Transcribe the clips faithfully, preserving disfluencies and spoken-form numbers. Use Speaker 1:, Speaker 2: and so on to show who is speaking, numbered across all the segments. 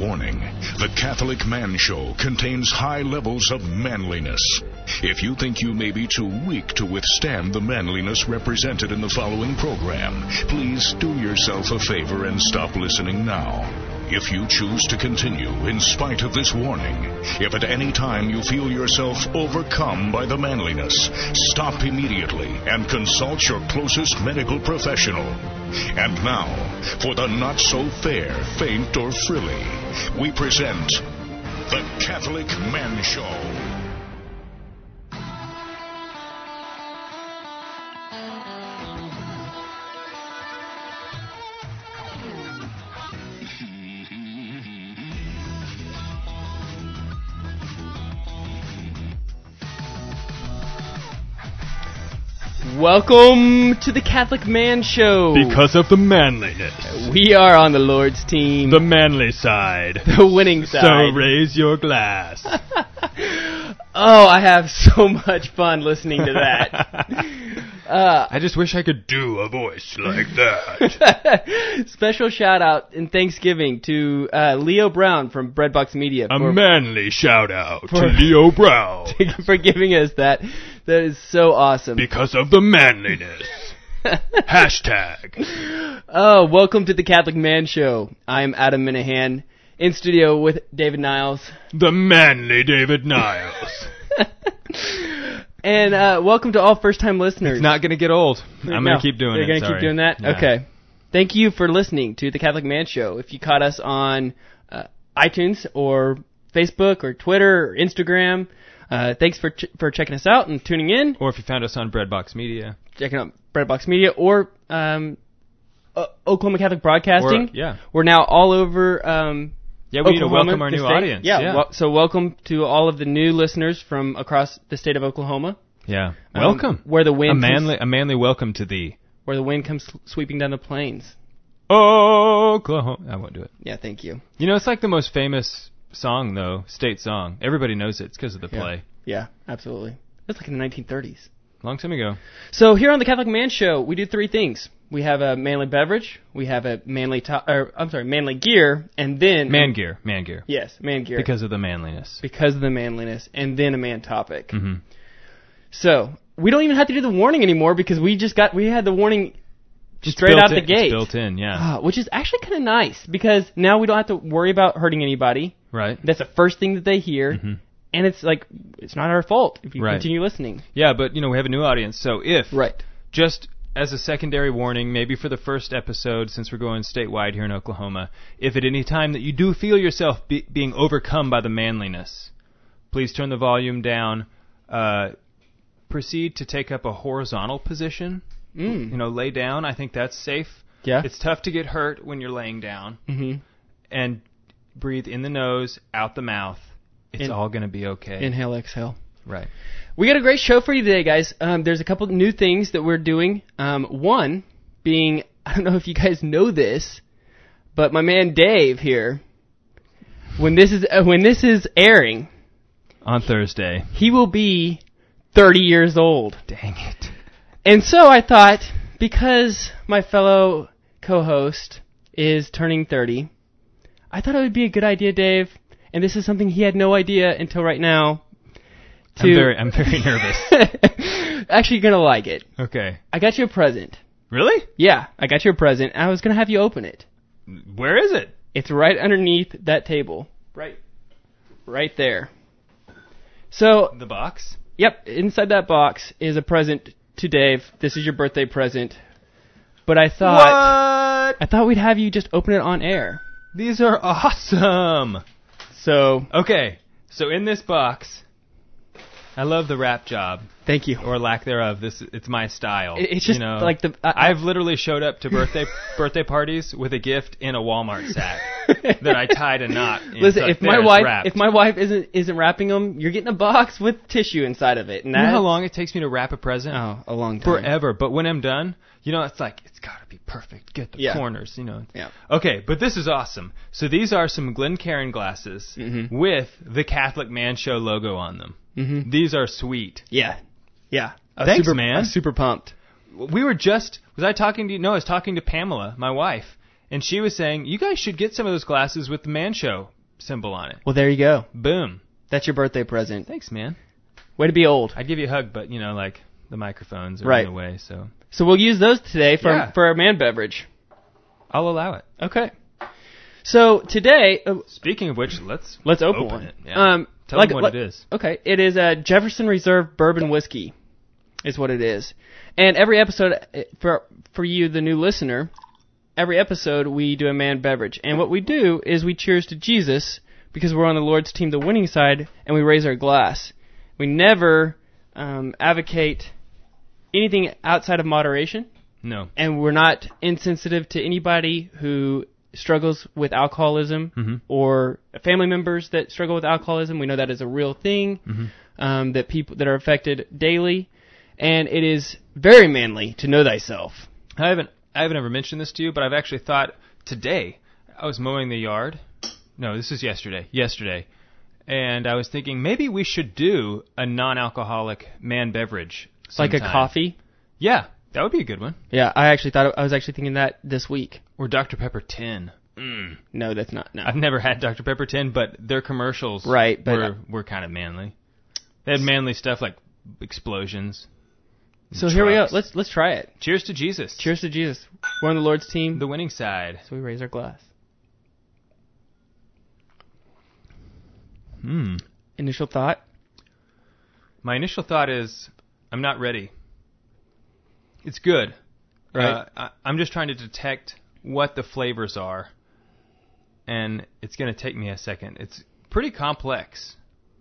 Speaker 1: warning. The Catholic Man Show contains high levels of manliness. If you think you may be too weak to withstand the manliness represented in the following program, please do yourself a favor and stop listening now. If you choose to continue in spite of this warning, if at any time you feel yourself overcome by the manliness, stop immediately and consult your closest medical professional. And now, for the not-so-fair, faint, or frilly, we present The Catholic Man Show.
Speaker 2: Welcome to the Catholic Man Show.
Speaker 3: Because of the manliness.
Speaker 2: We are on the Lord's team.
Speaker 3: The manly side.
Speaker 2: The winning side.
Speaker 3: So raise your glass.
Speaker 2: Oh, I have so much fun listening to that. uh,
Speaker 3: I just wish I could do a voice like that.
Speaker 2: Special shout out and Thanksgiving to uh, Leo Brown from Breadbox Media.
Speaker 3: A
Speaker 2: for,
Speaker 3: manly shout out
Speaker 2: for,
Speaker 3: to Leo Brown.
Speaker 2: For giving us that. That is so awesome.
Speaker 3: Because of the manliness. Hashtag.
Speaker 2: Oh, welcome to the Catholic Man Show. I'm Adam Minahan, in studio with David Niles.
Speaker 3: The manly David Niles.
Speaker 2: And uh, welcome to all first-time listeners.
Speaker 3: It's not going to get old. I'm
Speaker 2: no,
Speaker 3: going to keep doing
Speaker 2: you're
Speaker 3: it.
Speaker 2: You're going to keep doing that?
Speaker 3: Yeah.
Speaker 2: Okay. Thank you for listening to the Catholic Man Show. If you caught us on uh, iTunes or Facebook or Twitter or Instagram, uh, thanks for ch- for checking us out and tuning in.
Speaker 3: Or if you found us on Breadbox Media.
Speaker 2: Checking out Breadbox Media or um, uh, Oklahoma Catholic Broadcasting.
Speaker 3: Or, yeah.
Speaker 2: We're now all over um,
Speaker 3: Yeah, we
Speaker 2: Oklahoma,
Speaker 3: need to welcome our new
Speaker 2: state.
Speaker 3: audience.
Speaker 2: Yeah,
Speaker 3: yeah.
Speaker 2: Well, so welcome to all of the new listeners from across the state of Oklahoma.
Speaker 3: Yeah.
Speaker 2: Um,
Speaker 3: Welcome.
Speaker 2: Where the wind
Speaker 3: a manly
Speaker 2: comes,
Speaker 3: a manly welcome to thee.
Speaker 2: Where the wind comes sweeping down the plains.
Speaker 3: Oklahoma. I won't do it.
Speaker 2: Yeah, thank you.
Speaker 3: You know, it's like the most famous song, though, state song. Everybody knows it. It's because of the
Speaker 2: yeah.
Speaker 3: play.
Speaker 2: Yeah, absolutely. That's like in the nineteen thirties.
Speaker 3: Long time ago.
Speaker 2: So here on the Catholic Man Show, we do three things. We have a manly beverage, we have a manly to- or I'm sorry, manly gear, and then
Speaker 3: man gear, man gear.
Speaker 2: Yes, man gear.
Speaker 3: Because of the manliness.
Speaker 2: Because of the manliness, and then a man topic.
Speaker 3: Mm-hmm.
Speaker 2: So we don't even have to do the warning anymore because we just got we had the warning straight out
Speaker 3: in,
Speaker 2: the gate.
Speaker 3: It's built in, yeah.
Speaker 2: Uh, which is actually kind of nice because now we don't have to worry about hurting anybody.
Speaker 3: Right.
Speaker 2: That's the first thing that they hear.
Speaker 3: Mm-hmm.
Speaker 2: And it's like, it's not our fault if you
Speaker 3: right.
Speaker 2: continue listening.
Speaker 3: Yeah, but, you know, we have a new audience. So if,
Speaker 2: right.
Speaker 3: just as a secondary warning, maybe for the first episode, since we're going statewide here in Oklahoma, if at any time that you do feel yourself be, being overcome by the manliness, please turn the volume down. Uh, proceed to take up a horizontal position.
Speaker 2: Mm.
Speaker 3: You know, lay down. I think that's safe.
Speaker 2: Yeah.
Speaker 3: It's tough to get hurt when you're laying down.
Speaker 2: Mm-hmm.
Speaker 3: And breathe in the nose, out the mouth. It's in, all going to be okay.
Speaker 2: Inhale, exhale.
Speaker 3: Right.
Speaker 2: We got a great show for you today, guys. Um, there's a couple new things that we're doing. Um, one being, I don't know if you guys know this, but my man Dave here, when this is uh, when this is airing
Speaker 3: on Thursday,
Speaker 2: he will be thirty years old.
Speaker 3: Dang it.
Speaker 2: And so I thought, because my fellow co-host is turning thirty, I thought it would be a good idea, Dave, and this is something he had no idea until right now. To
Speaker 3: I'm very, I'm very nervous.
Speaker 2: Actually, you're going to like it.
Speaker 3: Okay.
Speaker 2: I got you a present.
Speaker 3: Really?
Speaker 2: Yeah, I got you a present. I was going to have you open it.
Speaker 3: Where is it?
Speaker 2: It's right underneath that table. Right. Right there. So.
Speaker 3: The box?
Speaker 2: Yep, inside that box is a present to Dave. This is your birthday present. But I thought...
Speaker 3: What?
Speaker 2: I thought we'd have you just open it on air.
Speaker 3: These are awesome.
Speaker 2: So...
Speaker 3: Okay, so in this box... I love the wrap job.
Speaker 2: Thank you.
Speaker 3: Or lack thereof. This it's my style.
Speaker 2: It's just
Speaker 3: you know,
Speaker 2: like the... Uh,
Speaker 3: I've literally showed up to birthday birthday parties with a gift in a Walmart sack that I tied a knot in.
Speaker 2: Listen,
Speaker 3: so
Speaker 2: if my wife
Speaker 3: wrapped.
Speaker 2: if my wife isn't isn't wrapping them, you're getting a box with tissue inside of it. And
Speaker 3: you know how long it takes me to wrap a present?
Speaker 2: Oh, a long time.
Speaker 3: Forever. But when I'm done, you know, it's like, it's got to be perfect. Get the
Speaker 2: yeah.
Speaker 3: corners, you know.
Speaker 2: Yeah.
Speaker 3: Okay, but this is awesome. So these are some Glencairn glasses
Speaker 2: mm-hmm.
Speaker 3: with the Catholic Man Show logo on them.
Speaker 2: Mm-hmm.
Speaker 3: These are sweet.
Speaker 2: Yeah. Yeah. I
Speaker 3: Thanks,
Speaker 2: super,
Speaker 3: man.
Speaker 2: I'm super pumped.
Speaker 3: We were just, was I talking to you? No, I was talking to Pamela, my wife, and she was saying, you guys should get some of those glasses with the Man Show symbol on it.
Speaker 2: Well, there you go.
Speaker 3: Boom.
Speaker 2: That's your birthday present.
Speaker 3: Thanks, man.
Speaker 2: Way to be old.
Speaker 3: I'd give you a hug, but, you know, like, the microphones are
Speaker 2: Right.
Speaker 3: in the way, so...
Speaker 2: So we'll use those today for,
Speaker 3: Yeah.
Speaker 2: for our man beverage.
Speaker 3: I'll allow it.
Speaker 2: Okay. So today... Uh,
Speaker 3: Speaking of which, let's...
Speaker 2: let's open,
Speaker 3: open
Speaker 2: one.
Speaker 3: it. Yeah.
Speaker 2: Um,
Speaker 3: Tell
Speaker 2: like,
Speaker 3: them what
Speaker 2: like-
Speaker 3: it is.
Speaker 2: Okay. It is a Jefferson Reserve Bourbon Whiskey is what it is. And every episode, uh, for for you, the new listener, every episode we do a man beverage. And what we do is we cheers to Jesus because we're on the Lord's team, the winning side, and we raise our glass. We never um, advocate anything outside of moderation.
Speaker 3: No.
Speaker 2: And we're not insensitive to anybody who struggles with alcoholism
Speaker 3: Mm-hmm.
Speaker 2: or family members that struggle with alcoholism. We know that is a real thing,
Speaker 3: Mm-hmm.
Speaker 2: um, that people that are affected daily, and it is very manly to know thyself.
Speaker 3: I haven't I haven't ever mentioned this to you, but I've actually thought today, I was mowing the yard. No, this is yesterday. Yesterday. And I was thinking maybe we should do a non-alcoholic man beverage sometime.
Speaker 2: Like a coffee.
Speaker 3: Yeah, that would be a good one.
Speaker 2: Yeah, I actually thought I was actually thinking that this week.
Speaker 3: Or Doctor Pepper ten. Mm.
Speaker 2: No, that's not. No.
Speaker 3: I've never had Doctor Pepper ten, but their commercials
Speaker 2: Right, but-
Speaker 3: were, were kind of manly. They had manly stuff like explosions.
Speaker 2: So here we go.
Speaker 3: trucks.
Speaker 2: Let's let's try it.
Speaker 3: Cheers to Jesus.
Speaker 2: Cheers to Jesus. We're on the Lord's team,
Speaker 3: The winning side.
Speaker 2: so we raise our glass.
Speaker 3: Hmm.
Speaker 2: Initial thought.
Speaker 3: My initial thought is, I'm not ready. It's good.
Speaker 2: Right.
Speaker 3: Uh, I, I'm just trying to detect what the flavors are, and it's going to take me a second. It's pretty complex,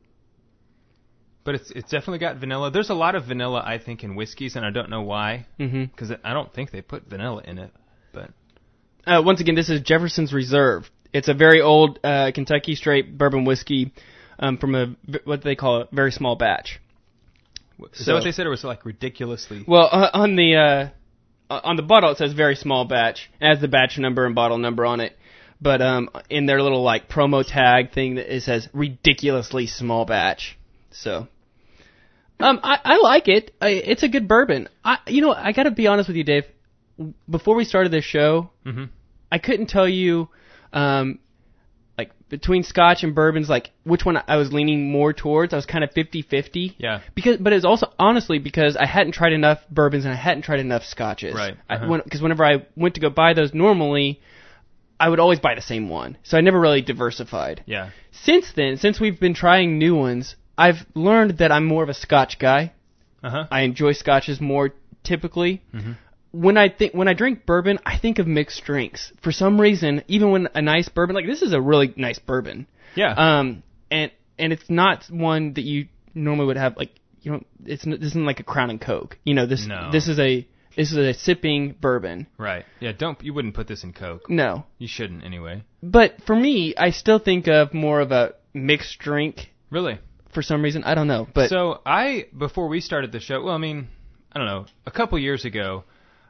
Speaker 3: but it's it's definitely got vanilla. There's a lot of vanilla, I think, in whiskeys, and I don't know why,
Speaker 2: Mm-hmm.
Speaker 3: because I don't think they put vanilla in it. But
Speaker 2: Uh, once again, this is Jefferson's Reserve. It's a very old uh, Kentucky straight bourbon whiskey um, from a what they call a very small batch.
Speaker 3: is
Speaker 2: So-
Speaker 3: that what they said, or was it like ridiculously?
Speaker 2: Well, uh, on the uh, on the bottle it says very small batch. It has the batch number and bottle number on it. But um, in their little like promo tag thing, that it says ridiculously small batch. So, um, I, I like it. I, it's a good bourbon. I, you know, I got to be honest with you, Dave. Before we started this show,
Speaker 3: Mm-hmm.
Speaker 2: I couldn't tell you, um, like between Scotch and bourbons, like which one I was leaning more towards. I was kind of fifty-fifty.
Speaker 3: Yeah.
Speaker 2: Because, but it's also honestly because I hadn't tried enough bourbons and I hadn't tried enough Scotches.
Speaker 3: Right.
Speaker 2: Because
Speaker 3: Uh-huh.
Speaker 2: when, 'cause whenever I went to go buy those normally, I would always buy the same one. So I never really diversified.
Speaker 3: Yeah.
Speaker 2: Since then, since we've been trying new ones, I've learned that I'm more of a Scotch guy.
Speaker 3: Uh huh.
Speaker 2: I enjoy Scotches more typically.
Speaker 3: Mm-hmm.
Speaker 2: When I think when I drink bourbon, I think of mixed drinks. For some reason, even when a nice bourbon, like this is a really nice bourbon.
Speaker 3: Yeah.
Speaker 2: Um, and and it's not one that you normally would have, like, you know, it's n- this isn't like a Crown and Coke. You know, this
Speaker 3: No.
Speaker 2: this is a this is a sipping bourbon.
Speaker 3: Right. Yeah. Don't you wouldn't put this in Coke.
Speaker 2: No,
Speaker 3: You shouldn't anyway.
Speaker 2: but for me, I still think of more of a mixed drink
Speaker 3: Really.
Speaker 2: for some reason. I don't know, but
Speaker 3: So I, before we started the show, well, I mean, I don't know, a couple years ago,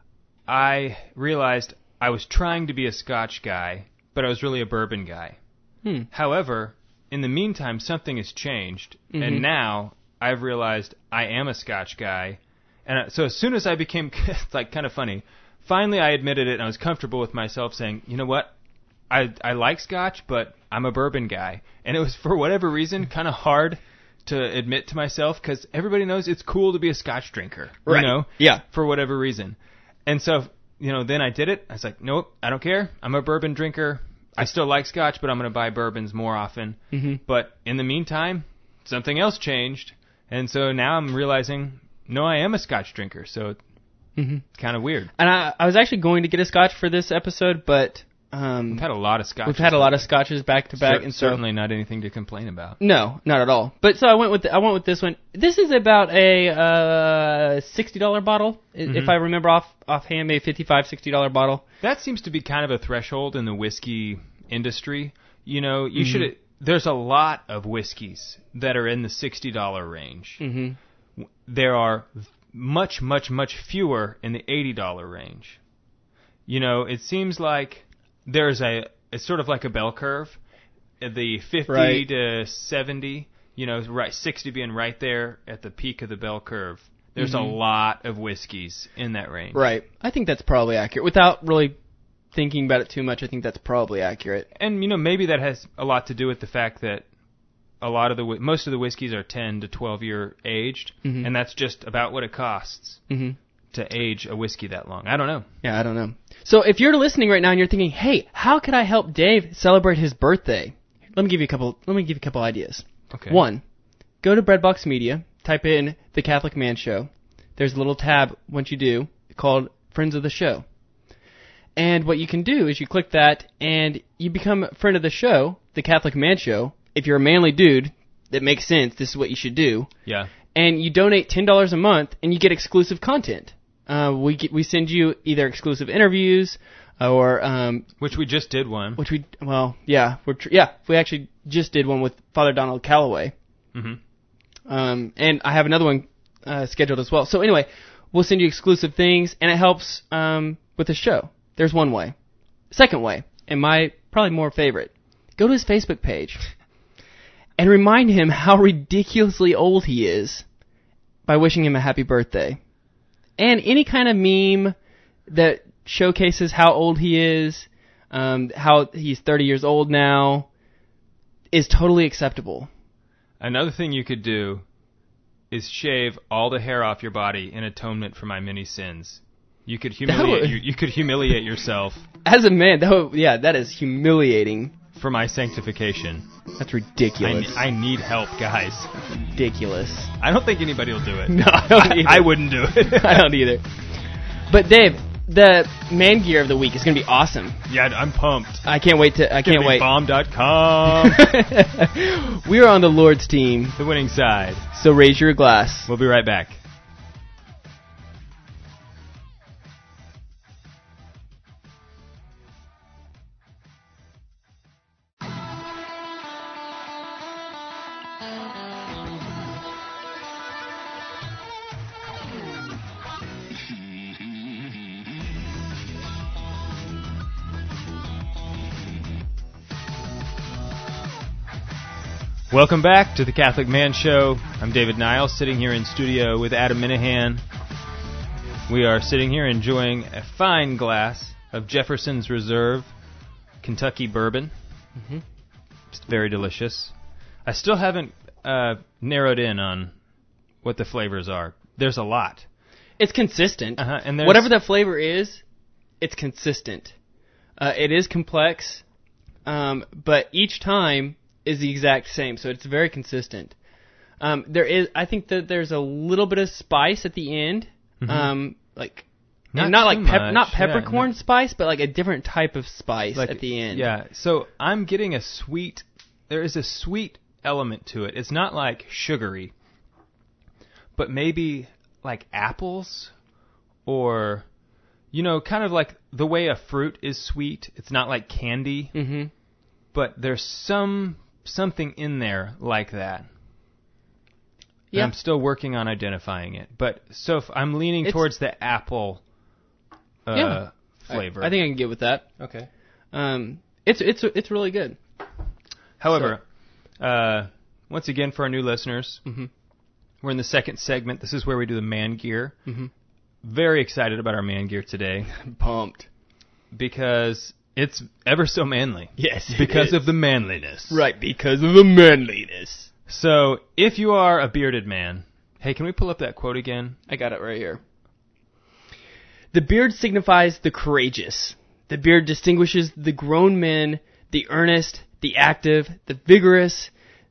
Speaker 3: I realized I was trying to be a Scotch guy, but I was really a bourbon guy.
Speaker 2: Hmm.
Speaker 3: However, in the meantime, something has changed,
Speaker 2: Mhm.
Speaker 3: and now I've realized I am a Scotch guy. And I- so as soon as I became, it's like kind of funny, finally I admitted it, and I was comfortable with myself saying, you know what? I I like Scotch, but I'm a bourbon guy. And it was, for whatever reason, kind of hard to admit to myself, because everybody knows it's cool to be a Scotch drinker.
Speaker 2: Right.
Speaker 3: You know?
Speaker 2: Yeah.
Speaker 3: For whatever reason. And so, you know, then I did it. I was like, nope, I don't care. I'm a bourbon drinker. I still like Scotch, but I'm going to buy bourbons more often.
Speaker 2: Mhm.
Speaker 3: But in the meantime, something else changed. And so now I'm realizing, no, I am a Scotch drinker. So
Speaker 2: Mhm.
Speaker 3: it's kind of weird.
Speaker 2: And I, I was actually going to get a Scotch for this episode, but um,
Speaker 3: We've had a lot of Scotch.
Speaker 2: we've had a lot of Scotches back to back, and so
Speaker 3: certainly not anything to complain about.
Speaker 2: no, not at all. But so I went with the, I went with this one. This is about a uh, sixty dollar bottle, i
Speaker 3: Mhm.
Speaker 2: if I remember off offhand, maybe fifty-five, sixty dollar bottle.
Speaker 3: That seems to be kind of a threshold in the whiskey industry. You know, you
Speaker 2: Mhm.
Speaker 3: should. There's a lot of whiskeys that are in the sixty dollar range.
Speaker 2: Mm-hmm.
Speaker 3: There are much, much, much fewer in the eighty dollar range. You know, it seems like there's a, it's sort of like a bell curve. The fifty
Speaker 2: Right.
Speaker 3: to seventy, you know, right, sixty being right there at the peak of the bell curve. There's
Speaker 2: Mhm.
Speaker 3: a lot of whiskeys in that range.
Speaker 2: Right. I think that's probably accurate without really thinking about it too much, I think that's probably accurate.
Speaker 3: And, you know, maybe that has a lot to do with the fact that a lot of the whi- most of the whiskeys are ten to twelve year aged,
Speaker 2: Mhm.
Speaker 3: and that's just about what it costs
Speaker 2: hmm
Speaker 3: to age a whiskey that long. I don't know.
Speaker 2: Yeah, I don't know. So if you're listening right now and you're thinking, hey, how could I help Dave celebrate his birthday? Let me give you a couple. Let me give you a couple ideas.
Speaker 3: Okay.
Speaker 2: One, go to Breadbox Media, type in The Catholic Man Show. There's a little tab once you do called Friends of the Show. And what you can do is you click that and you become a friend of the show, The Catholic Man Show. If you're a manly dude, that makes sense. This is what you should do.
Speaker 3: Yeah.
Speaker 2: And you donate ten dollars a month and you get exclusive content. Uh, we get, we send you either exclusive interviews or um,
Speaker 3: Which we just did one.
Speaker 2: which we well yeah we're tr- yeah we actually just did one with Father Donald Calloway.
Speaker 3: hmm
Speaker 2: Um, and I have another one uh, scheduled as well. So anyway, we'll send you exclusive things, and it helps um, with the show. There's one way. Second way, and my probably more favorite, go to his Facebook page and remind him how ridiculously old he is by wishing him a happy birthday. And any kind of meme that showcases how old he is, um, how he's thirty years old now, is totally acceptable.
Speaker 3: Another thing you could do is shave all the hair off your body in atonement for my many sins. You could humiliate
Speaker 2: would-
Speaker 3: you, you could humiliate yourself
Speaker 2: As a man, that would, yeah, that is humiliating.
Speaker 3: for my sanctification.
Speaker 2: That's
Speaker 3: I,
Speaker 2: ridiculous.
Speaker 3: I need help, guys.
Speaker 2: ridiculous.
Speaker 3: I don't think anybody will do it.
Speaker 2: No, I don't
Speaker 3: I,
Speaker 2: either.
Speaker 3: I wouldn't do it.
Speaker 2: I don't either. But Dave, the man gear of the week is going to be awesome.
Speaker 3: Yeah, I'm pumped.
Speaker 2: I can't wait to. I can't wait.
Speaker 3: bomb dot com,
Speaker 2: We are on the Lord's team,
Speaker 3: the winning side.
Speaker 2: so raise your glass.
Speaker 3: We'll be right back. Welcome back to the Catholic Man Show. I'm David Niles, sitting here in studio with Adam Minahan. We are sitting here enjoying a fine glass of Jefferson's Reserve Kentucky bourbon.
Speaker 2: Mm-hmm.
Speaker 3: It's very delicious. I still haven't uh, narrowed in on what the flavors are. There's a lot.
Speaker 2: It's consistent.
Speaker 3: Uh-huh, and there's-
Speaker 2: Whatever the flavor is, it's consistent. Uh, it is complex, um, but each time is the exact same, so it's very consistent. Um, there is, I think that there's a little bit of spice at the end,
Speaker 3: Mhm.
Speaker 2: um, like
Speaker 3: Not
Speaker 2: and not
Speaker 3: too
Speaker 2: like pep-
Speaker 3: much,
Speaker 2: not
Speaker 3: yeah,
Speaker 2: peppercorn
Speaker 3: no-
Speaker 2: spice, but like a different type of spice
Speaker 3: Like,
Speaker 2: at the end.
Speaker 3: Yeah, so I'm getting a sweet, there is a sweet element to it. It's not like sugary, but maybe like apples or, you know, kind of like the way a fruit is sweet. It's not like candy,
Speaker 2: Mm-hmm.
Speaker 3: but there's some something in there like that.
Speaker 2: Yeah.
Speaker 3: And I'm still working on identifying it. But so if I'm leaning
Speaker 2: It's-
Speaker 3: towards the apple uh,
Speaker 2: Yeah.
Speaker 3: flavor.
Speaker 2: I, I think I can get with that.
Speaker 3: Okay.
Speaker 2: Um, it's it's it's really good.
Speaker 3: However, uh, once again, for our new listeners,
Speaker 2: Mhm.
Speaker 3: we're in the second segment. This is where we do the man gear.
Speaker 2: Mhm.
Speaker 3: Very excited about our man gear today
Speaker 2: I'm pumped.
Speaker 3: because it's ever so manly.
Speaker 2: Yes, it
Speaker 3: Because
Speaker 2: is.
Speaker 3: of the manliness.
Speaker 2: Right, because of the manliness.
Speaker 3: So, if you are a bearded man, hey, can we pull up that quote again?
Speaker 2: I got it right here. The beard signifies the courageous. The beard distinguishes the grown men, the earnest, the active, the vigorous,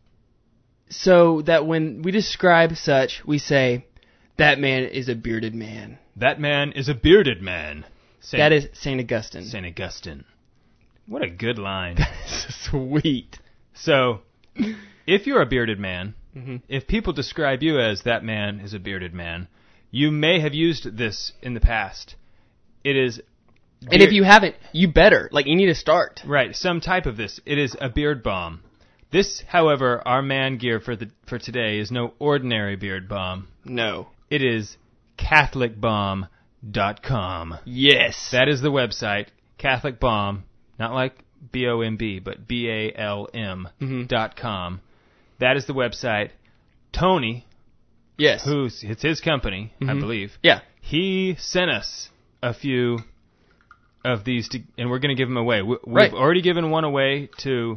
Speaker 2: so that when we describe such, we say, that man is a bearded man.
Speaker 3: That man is a bearded man. Saint,
Speaker 2: That is Saint Augustine.
Speaker 3: Saint Augustine. What a good line.
Speaker 2: Sweet.
Speaker 3: So, if you're a bearded man,
Speaker 2: Mhm.
Speaker 3: if people describe you as that man is a bearded man, you may have used this in the past. It is...
Speaker 2: And if you haven't, you better. Like, you need to start.
Speaker 3: Right, some type of this. It is a beard balm. This, however, our man gear for the for today is no ordinary beard balm.
Speaker 2: No.
Speaker 3: It is Catholic Balm dot com.
Speaker 2: Yes.
Speaker 3: That is the website, Catholic Balm, not like B O M B, but B A L M
Speaker 2: Mhm.
Speaker 3: dot com. That is the website. Tony,
Speaker 2: Yes.
Speaker 3: who's it's his company, I
Speaker 2: Mhm.
Speaker 3: believe.
Speaker 2: Yeah.
Speaker 3: He sent us a few of these, to, and we're going to give them away. We, we've
Speaker 2: Right.
Speaker 3: already given one away to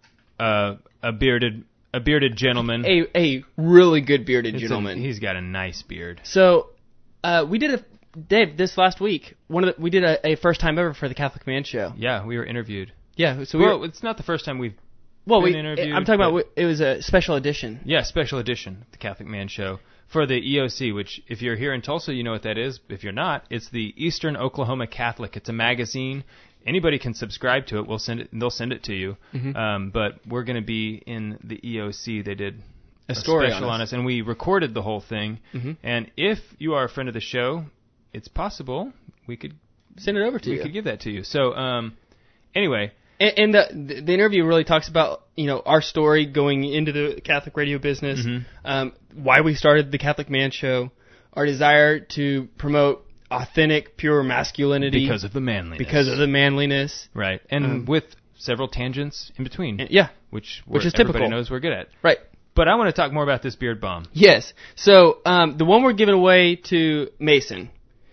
Speaker 3: uh, a bearded a bearded gentleman.
Speaker 2: A a really good bearded
Speaker 3: It's a-
Speaker 2: gentleman.
Speaker 3: he's got a nice beard.
Speaker 2: So, uh, we did a Dave this last week. One of the, we did a, a first time ever for the Catholic Man Show.
Speaker 3: Yeah, we were interviewed.
Speaker 2: Yeah, so we
Speaker 3: Well,
Speaker 2: were,
Speaker 3: it's not the first time we've
Speaker 2: well
Speaker 3: been
Speaker 2: we
Speaker 3: interviewed,
Speaker 2: I'm talking about
Speaker 3: but-
Speaker 2: it was a special edition.
Speaker 3: Yeah, special edition of the Catholic Man Show for the E O C, which if you're here in Tulsa, you know what that is. If you're not, it's the Eastern Oklahoma Catholic. It's a magazine. Anybody can subscribe to it. We'll send it. They'll send it to you.
Speaker 2: Mhm.
Speaker 3: Um, but we're going to be in the E O C. They did
Speaker 2: A story
Speaker 3: special
Speaker 2: on
Speaker 3: on
Speaker 2: us.
Speaker 3: us, and we recorded the whole thing.
Speaker 2: Mhm.
Speaker 3: And if you are a friend of the show, it's possible we could
Speaker 2: Send it over to
Speaker 3: we
Speaker 2: you.
Speaker 3: could give that to you. So um, anyway.
Speaker 2: And, and the the interview really talks about you know our story going into the Catholic radio business,
Speaker 3: Mhm.
Speaker 2: um, why we started the Catholic Man Show, our desire to promote authentic, pure masculinity
Speaker 3: Because of the manliness.
Speaker 2: because of the manliness,
Speaker 3: Right. And
Speaker 2: Um,
Speaker 3: with several tangents in between,
Speaker 2: and, yeah,
Speaker 3: which,
Speaker 2: which
Speaker 3: we're-
Speaker 2: is typical.
Speaker 3: everybody knows we're good at.
Speaker 2: right.
Speaker 3: But I want to talk more about this beard bomb.
Speaker 2: Yes. So um, the one we're giving away to Mason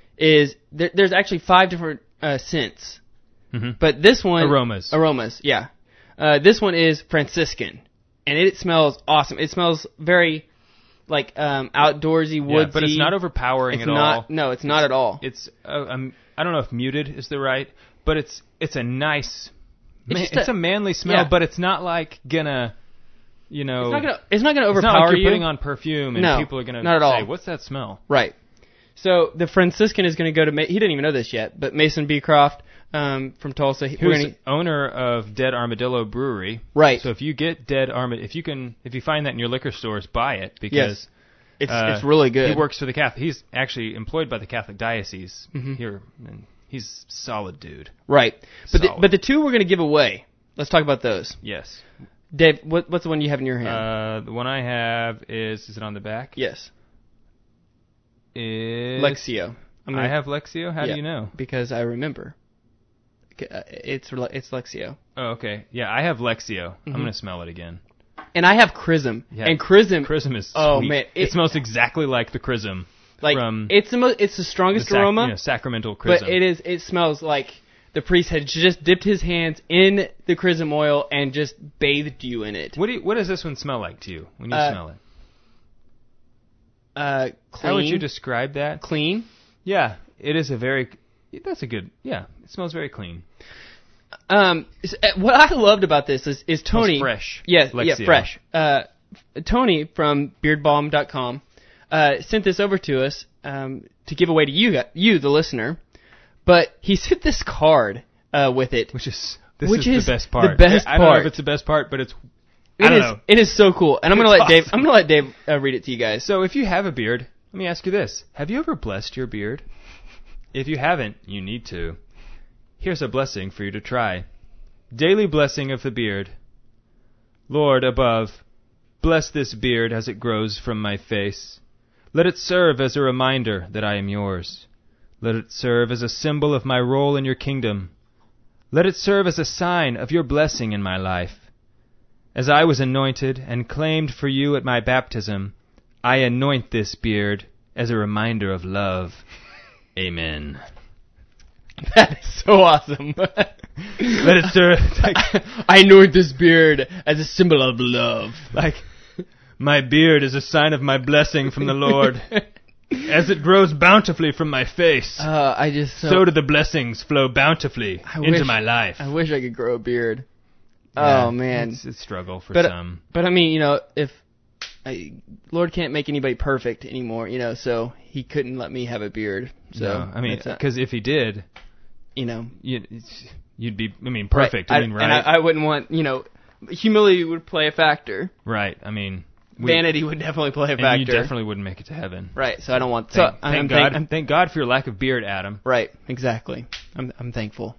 Speaker 2: is there, there's actually five different uh, scents,
Speaker 3: Mm-hmm.
Speaker 2: but this one
Speaker 3: Aromas.
Speaker 2: aromas, yeah. Uh, this one is Franciscan, and it smells awesome. It smells very like um, outdoorsy, woodsy.
Speaker 3: Yeah, but it's not overpowering
Speaker 2: It's
Speaker 3: at
Speaker 2: not.
Speaker 3: all.
Speaker 2: No, it's not at all.
Speaker 3: It's uh, um, I don't know if muted is the right, but it's it's a nice,
Speaker 2: It's
Speaker 3: man,
Speaker 2: just
Speaker 3: it's
Speaker 2: a-
Speaker 3: a manly smell,
Speaker 2: yeah.
Speaker 3: but it's not like gonna, you know,
Speaker 2: It's not gonna. It's not gonna
Speaker 3: it's
Speaker 2: overpower
Speaker 3: not like you're
Speaker 2: you.
Speaker 3: putting on perfume and
Speaker 2: No,
Speaker 3: people are gonna
Speaker 2: not at
Speaker 3: say,
Speaker 2: all.
Speaker 3: "What's that smell?"
Speaker 2: Right. So the Franciscan is going to go to. Ma- he didn't even know this yet, but Mason Beecroft um, from Tulsa. he- we're
Speaker 3: Who's
Speaker 2: gonna,
Speaker 3: owner of Dead Armadillo Brewery?
Speaker 2: Right.
Speaker 3: So if you get Dead Armadillo, if you can, if you find that in your liquor stores, buy it because.
Speaker 2: Yes. It's
Speaker 3: Uh,
Speaker 2: it's really good.
Speaker 3: He works for the Catholic. He's actually employed by the Catholic Diocese
Speaker 2: Mhm.
Speaker 3: here, and he's a solid dude.
Speaker 2: Right. But the,
Speaker 3: Solid.
Speaker 2: but the two we're going to give away. Let's talk about those.
Speaker 3: Yes.
Speaker 2: Dave, what, what's the one you have in your hand?
Speaker 3: Uh, the one I have is is it on the back?
Speaker 2: yes.
Speaker 3: Is
Speaker 2: Lexio. I'm
Speaker 3: I
Speaker 2: gonna-
Speaker 3: have Lexio. How
Speaker 2: yeah,
Speaker 3: do you know?
Speaker 2: Because I remember. Okay, uh, It's Le- it's Lexio.
Speaker 3: Oh, okay. Yeah, I have Lexio.
Speaker 2: Mhm.
Speaker 3: I'm gonna smell it again.
Speaker 2: And I have Chrism.
Speaker 3: Yeah.
Speaker 2: And Chrism,
Speaker 3: Chrism is
Speaker 2: Oh,
Speaker 3: sweet.
Speaker 2: man,
Speaker 3: it,
Speaker 2: it-
Speaker 3: smells exactly like the Chrism
Speaker 2: like
Speaker 3: from
Speaker 2: it's the most, it's the
Speaker 3: the
Speaker 2: strongest
Speaker 3: sac-
Speaker 2: aroma,
Speaker 3: you know, sacramental Chrism.
Speaker 2: but it is it smells like the priest had just dipped his hands in the Chrism oil and just bathed you in it.
Speaker 3: What do you, what does this one smell like to you when you
Speaker 2: Uh,
Speaker 3: smell it?
Speaker 2: Uh, clean.
Speaker 3: How would you describe that?
Speaker 2: clean?
Speaker 3: Yeah, it is a very. That's a good. Yeah, it smells very clean.
Speaker 2: Um, s- uh, what I loved about this is, is Tony.
Speaker 3: Smells fresh.
Speaker 2: Yes, yeah,
Speaker 3: Lexio.
Speaker 2: fresh. Uh, Tony from beard balm dot com uh, sent this over to us um, to give away to you, gu- you the listener. But he sent this card uh, with it.
Speaker 3: Which is this
Speaker 2: Which
Speaker 3: is,
Speaker 2: is
Speaker 3: the best
Speaker 2: the
Speaker 3: part.
Speaker 2: best
Speaker 3: I, I don't know
Speaker 2: part.
Speaker 3: if it's the best part, but it's. I
Speaker 2: It
Speaker 3: don't
Speaker 2: is.
Speaker 3: know.
Speaker 2: It is so cool, and I'm gonna
Speaker 3: It's
Speaker 2: let Dave.
Speaker 3: awesome.
Speaker 2: I'm gonna let Dave uh, read it to you guys.
Speaker 3: So if you have a beard, let me ask you this: have you ever blessed your beard? If you haven't, you need to. Here's a blessing for you to try. Daily blessing of the beard. Lord above, bless this beard as it grows from my face. Let it serve as a reminder that I am yours. Let it serve as a symbol of my role in your kingdom. Let it serve as a sign of your blessing in my life. As I was anointed and claimed for you at my baptism, I anoint this beard as a reminder of love. Amen.
Speaker 2: That is so awesome.
Speaker 3: Let it serve like,
Speaker 2: I anoint this beard as a symbol of love.
Speaker 3: like my beard is a sign of my blessing from the Lord. As it grows bountifully from my face,
Speaker 2: Uh, I just so,
Speaker 3: so do the blessings flow bountifully
Speaker 2: I
Speaker 3: into
Speaker 2: wish-
Speaker 3: my life.
Speaker 2: I wish I could grow a beard.
Speaker 3: Yeah,
Speaker 2: Oh man,
Speaker 3: it's a struggle for
Speaker 2: but
Speaker 3: some.
Speaker 2: but I mean, you know, if I, Lord can't make anybody perfect anymore, you know, so He couldn't let me have a beard. So
Speaker 3: no, I mean,
Speaker 2: it's not-
Speaker 3: because if he did,
Speaker 2: you know,
Speaker 3: you, you'd be. I mean, perfect.
Speaker 2: Right.
Speaker 3: I mean, right?
Speaker 2: And I, I wouldn't want, you know, humility would play a factor.
Speaker 3: right. I mean, we,
Speaker 2: Vanity would definitely play a
Speaker 3: and
Speaker 2: factor.
Speaker 3: you definitely wouldn't make it to heaven.
Speaker 2: Right. So I don't want.
Speaker 3: Thank,
Speaker 2: so I'm,
Speaker 3: thank
Speaker 2: thank-
Speaker 3: God.
Speaker 2: I'm-
Speaker 3: thank God for your lack of beard, Adam.
Speaker 2: Right, exactly. I'm I'm thankful.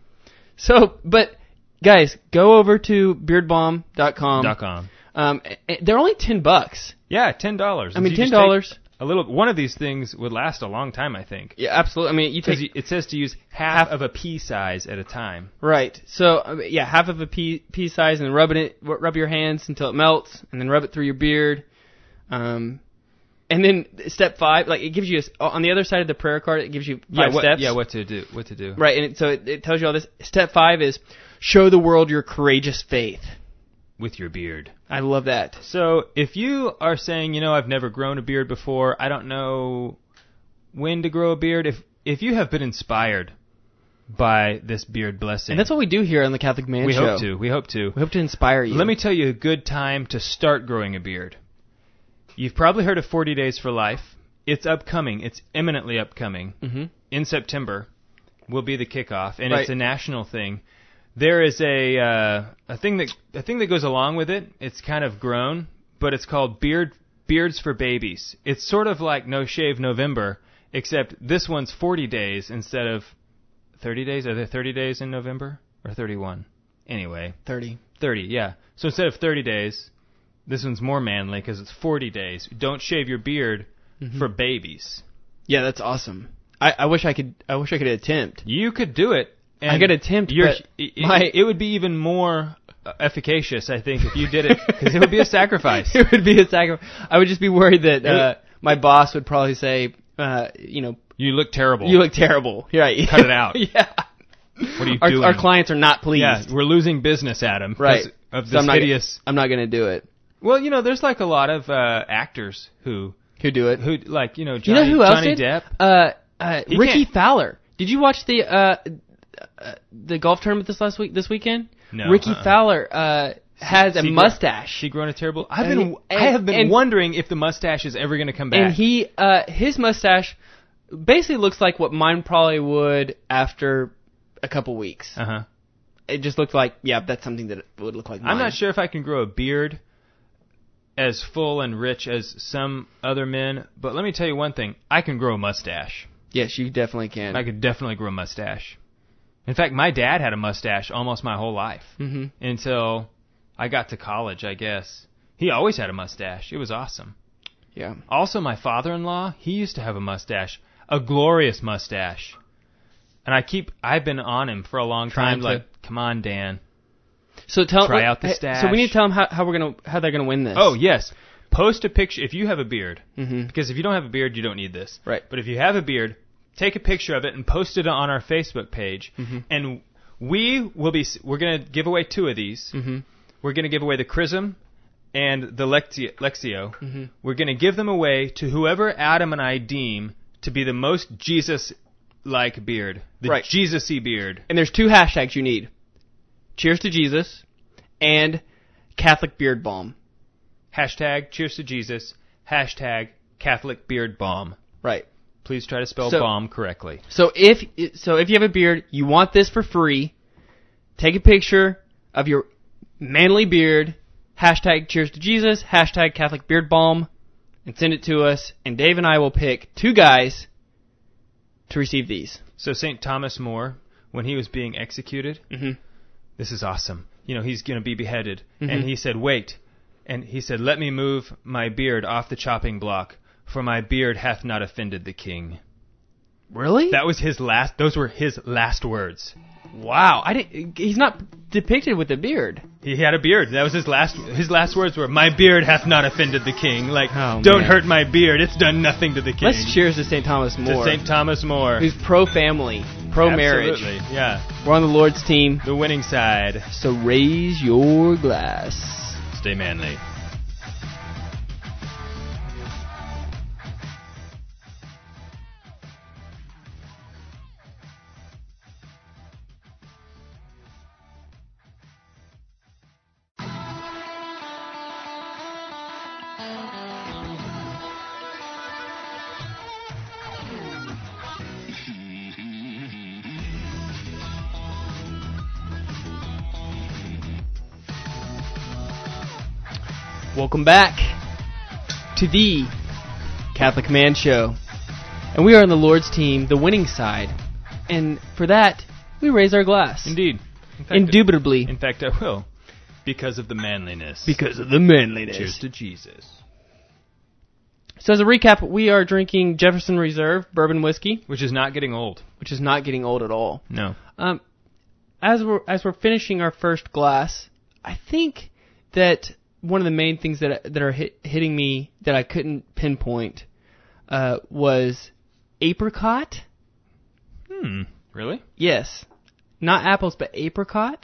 Speaker 2: So, but guys, go over to beard balm dot com.
Speaker 3: Dot com.
Speaker 2: Um, a- a- they're only ten bucks.
Speaker 3: Yeah, ten dollars.
Speaker 2: I mean, ten dollars.
Speaker 3: A little. One of these things would last a long time, I think,
Speaker 2: Yeah, absolutely. I mean, you
Speaker 3: because
Speaker 2: take
Speaker 3: it says to use half, of a pea size at a time.
Speaker 2: right. So I mean, yeah, half of a pea pea size, and then rub it rub your hands until it melts, and then rub it through your beard. Um, And then step five, like it gives you a, on the other side of the prayer card, it gives you five
Speaker 3: yeah, what,
Speaker 2: steps.
Speaker 3: Yeah, what to do? What to do?
Speaker 2: Right, and it, so it, it tells you all this. Step five is show the world your courageous faith.
Speaker 3: With your beard.
Speaker 2: I love that.
Speaker 3: So if you are saying, you know, I've never grown a beard before, I don't know when to grow a beard. If if you have been inspired by this beard blessing,
Speaker 2: And that's what we do here on the Catholic Man
Speaker 3: we
Speaker 2: Show.
Speaker 3: hope to. We hope to.
Speaker 2: We hope to inspire you.
Speaker 3: Let me tell you a good time to start growing a beard. You've probably heard of forty Days for Life. It's upcoming. It's imminently upcoming.
Speaker 2: Mm-hmm.
Speaker 3: In September will be the kickoff, and
Speaker 2: Right.
Speaker 3: it's a national thing. There is a uh, a thing that a thing that goes along with it. It's kind of grown, but it's called Beard Beards for Babies. It's sort of like No Shave November, except this one's forty days instead of thirty days. Are there thirty days in November or thirty-one? Anyway,
Speaker 2: thirty.
Speaker 3: thirty, yeah. So instead of thirty days, this one's more manly because it's forty days. Don't shave your beard
Speaker 2: Mm-hmm.
Speaker 3: for babies.
Speaker 2: Yeah, that's awesome. I, I wish I could. I wish I could attempt.
Speaker 3: You could do it. And
Speaker 2: I could attempt,
Speaker 3: you're-
Speaker 2: but
Speaker 3: it,
Speaker 2: my-
Speaker 3: it would be even more uh, efficacious, I think, if you did it, because it would be a sacrifice.
Speaker 2: It would be a sacrifice. I would just be worried that
Speaker 3: It
Speaker 2: uh,
Speaker 3: would-
Speaker 2: my boss would probably say, uh, you know,
Speaker 3: You look terrible.
Speaker 2: you look terrible. Right.
Speaker 3: Cut it out.
Speaker 2: Yeah.
Speaker 3: What are you
Speaker 2: our,
Speaker 3: doing?
Speaker 2: Our clients are not pleased.
Speaker 3: Yeah, we're losing business, Adam. 'cause
Speaker 2: Right.
Speaker 3: Of
Speaker 2: So
Speaker 3: this
Speaker 2: I'm not,
Speaker 3: hideous.
Speaker 2: I'm not going to do it.
Speaker 3: Well, you know, there's like a lot of uh, actors who,
Speaker 2: Who do it?
Speaker 3: who like, you know,
Speaker 2: Do you know
Speaker 3: Johnny,
Speaker 2: who else
Speaker 3: Johnny
Speaker 2: did?
Speaker 3: Depp.
Speaker 2: Uh, uh,
Speaker 3: He
Speaker 2: Ricky
Speaker 3: can't-
Speaker 2: Fowler. Did you watch the uh, uh, the golf tournament this last week? This weekend?
Speaker 3: No,
Speaker 2: Ricky
Speaker 3: uh-uh.
Speaker 2: Fowler uh, has a
Speaker 3: She gr-
Speaker 2: mustache.
Speaker 3: She grown a terrible. I've
Speaker 2: And
Speaker 3: been.
Speaker 2: he-
Speaker 3: I have been
Speaker 2: and-
Speaker 3: wondering if the mustache is ever going to come back.
Speaker 2: And he, uh, his mustache basically looks like what mine probably would after a couple weeks.
Speaker 3: Uh huh.
Speaker 2: It just looked like, yeah, that's something that would look like mine.
Speaker 3: I'm not sure if I can grow a beard as full and rich as some other men, but let me tell you one thing. I can grow a mustache.
Speaker 2: Yes, you definitely can.
Speaker 3: I could definitely grow a mustache. In fact, my dad had a mustache almost my whole life
Speaker 2: hmm
Speaker 3: until I got to college, I guess. He always had a mustache. It was awesome.
Speaker 2: Yeah.
Speaker 3: Also, my father-in-law, he used to have a mustache, a glorious mustache. And I keep, I've been on him for a long
Speaker 2: Trying
Speaker 3: time,
Speaker 2: to-
Speaker 3: like, come on, Dan.
Speaker 2: So tell
Speaker 3: Try out the
Speaker 2: hey,
Speaker 3: stash.
Speaker 2: So we need to tell them how, how we're gonna how they're gonna win this.
Speaker 3: Oh, yes. Post a picture, if you have a beard,
Speaker 2: hmm
Speaker 3: because if you don't have a beard, you don't need this.
Speaker 2: Right.
Speaker 3: But if you have a beard, take a picture of it and post it on our Facebook page.
Speaker 2: Mm-hmm.
Speaker 3: And we will be, we're going to give away two of these.
Speaker 2: hmm
Speaker 3: We're going to give away the Chrism and the Lexio. Lexio.
Speaker 2: hmm
Speaker 3: We're going to give them away to whoever Adam and I deem to be the most Jesus-like beard. The
Speaker 2: Right.
Speaker 3: Jesus-y beard.
Speaker 2: And there's two hashtags you need: Cheers to Jesus and Catholic Beard Balm.
Speaker 3: Hashtag Cheers to Jesus. Hashtag Catholic Beard Balm.
Speaker 2: Right.
Speaker 3: Please try to spell
Speaker 2: So-
Speaker 3: balm correctly.
Speaker 2: So if so, if you have a beard, you want this for free. Take a picture of your manly beard. Hashtag Cheers to Jesus. Hashtag Catholic Beard Balm, and send it to us. And Dave and I will pick two guys to receive these.
Speaker 3: So Saint Thomas More, when he was being executed,
Speaker 2: Mm-hmm.
Speaker 3: this is awesome. You know, he's going to be beheaded.
Speaker 2: Mhm.
Speaker 3: And he said, wait. And he said, let me move my beard off the chopping block, for my beard hath not offended the king.
Speaker 2: Really?
Speaker 3: That was his last, those were his last words.
Speaker 2: Wow. I didn't. He's not depicted with a beard.
Speaker 3: He had a beard. That was his last, his last words were, my beard hath not offended the king. Like,
Speaker 2: Oh,
Speaker 3: don't
Speaker 2: man.
Speaker 3: hurt my beard. It's done nothing to the king.
Speaker 2: Let's cheers to Saint Thomas
Speaker 3: to
Speaker 2: More,
Speaker 3: Saint Thomas More.
Speaker 2: who's pro-family, pro-marriage.
Speaker 3: Absolutely, yeah.
Speaker 2: We're on the Lord's team,
Speaker 3: The winning side.
Speaker 2: so raise your glass.
Speaker 3: Stay manly.
Speaker 2: Welcome back to the Catholic Man Show. And we are on the Lord's team, the winning side. And for that, we raise our glass.
Speaker 3: Indeed. In fact,
Speaker 2: Indubitably.
Speaker 3: In fact, I will. Because of the manliness.
Speaker 2: Because of the manliness.
Speaker 3: Cheers to Jesus.
Speaker 2: So as a recap, we are drinking Jefferson Reserve bourbon whiskey,
Speaker 3: Which is not getting old.
Speaker 2: which is not getting old at all.
Speaker 3: No.
Speaker 2: Um, as we're as we're finishing our first glass, I think that one of the main things that that are hit, hitting me that I couldn't pinpoint uh, was apricot.
Speaker 3: Hmm. Really?
Speaker 2: Yes, not apples, but apricot.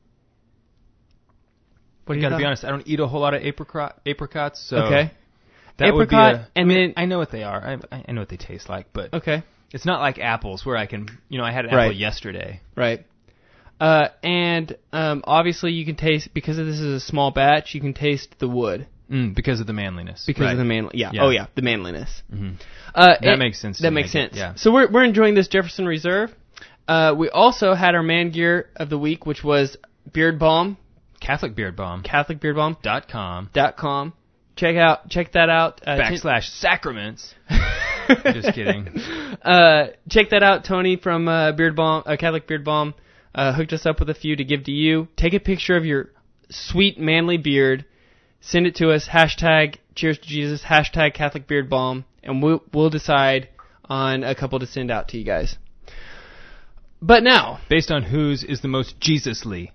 Speaker 2: What do
Speaker 3: I
Speaker 2: you
Speaker 3: gotta be
Speaker 2: thought?
Speaker 3: honest. I don't eat a whole lot of apricot apricots, so
Speaker 2: Okay.
Speaker 3: that would be
Speaker 2: Apricot,
Speaker 3: a,
Speaker 2: and
Speaker 3: I mean,
Speaker 2: then-
Speaker 3: I know what they are. I, I know what they taste like, but
Speaker 2: Okay.
Speaker 3: it's not like apples where I can, you know, I had an apple
Speaker 2: Right.
Speaker 3: yesterday.
Speaker 2: Right. Uh, and um, obviously you can taste, because this is a small batch, you can taste the wood.
Speaker 3: Mm, because of the manliness.
Speaker 2: Because
Speaker 3: right.
Speaker 2: of the man, yeah.
Speaker 3: Yeah.
Speaker 2: Oh yeah, the manliness.
Speaker 3: Mhm.
Speaker 2: Uh,
Speaker 3: That
Speaker 2: and-
Speaker 3: makes sense to
Speaker 2: That
Speaker 3: me,
Speaker 2: makes
Speaker 3: I get-
Speaker 2: sense.
Speaker 3: yeah.
Speaker 2: So we're we're enjoying this Jefferson Reserve. Uh, we also had our man gear of the week, which was Beard Balm,
Speaker 3: Catholic Beard Balm
Speaker 2: Catholic Beard Balm
Speaker 3: dot com
Speaker 2: dot com. Check out check that out. Uh,
Speaker 3: backslash sacraments. Just kidding.
Speaker 2: Uh, check that out. Tony from uh, Beard Balm, uh, Catholic Beard Balm, uh, hooked us up with a few to give to you. Take a picture of your sweet manly beard. Send it to us. Hashtag Cheers to Jesus. Hashtag Catholic Beard Balm, and we'll we'll decide on a couple to send out to you guys. But now,
Speaker 3: Based on whose is the most Jesus-ly.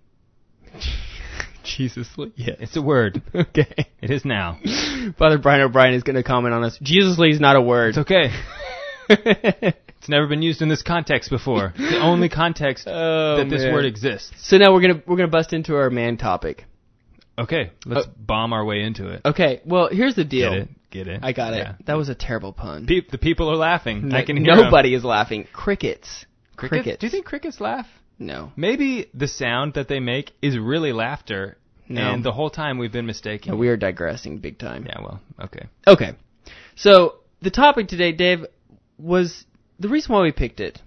Speaker 2: Jesus, yes,
Speaker 3: It's a word.
Speaker 2: okay.
Speaker 3: It is now.
Speaker 2: Father Brian O'Brien is going to comment on us. Jesus is not a word.
Speaker 3: It's okay. It's never been used in this context before. It's the only context
Speaker 2: Oh,
Speaker 3: that this
Speaker 2: man.
Speaker 3: word exists.
Speaker 2: So now we're gonna we're gonna bust into our man topic.
Speaker 3: Okay, let's
Speaker 2: Oh.
Speaker 3: bomb our way into it.
Speaker 2: Okay, well here's the deal.
Speaker 3: Get it? Get it?
Speaker 2: I got it.
Speaker 3: Yeah.
Speaker 2: That was a terrible pun.
Speaker 3: Pe- the people are laughing. I
Speaker 2: No-
Speaker 3: can hear 'em.
Speaker 2: Nobody is laughing. Crickets.
Speaker 3: Crickets?
Speaker 2: Crickets.
Speaker 3: Do you think crickets laugh?
Speaker 2: No.
Speaker 3: Maybe the sound that they make is really laughter,
Speaker 2: No.
Speaker 3: and the whole time we've been mistaken.
Speaker 2: No, we are digressing big time.
Speaker 3: Yeah, well, okay.
Speaker 2: Okay. So the topic today, Dave, was the reason why we picked it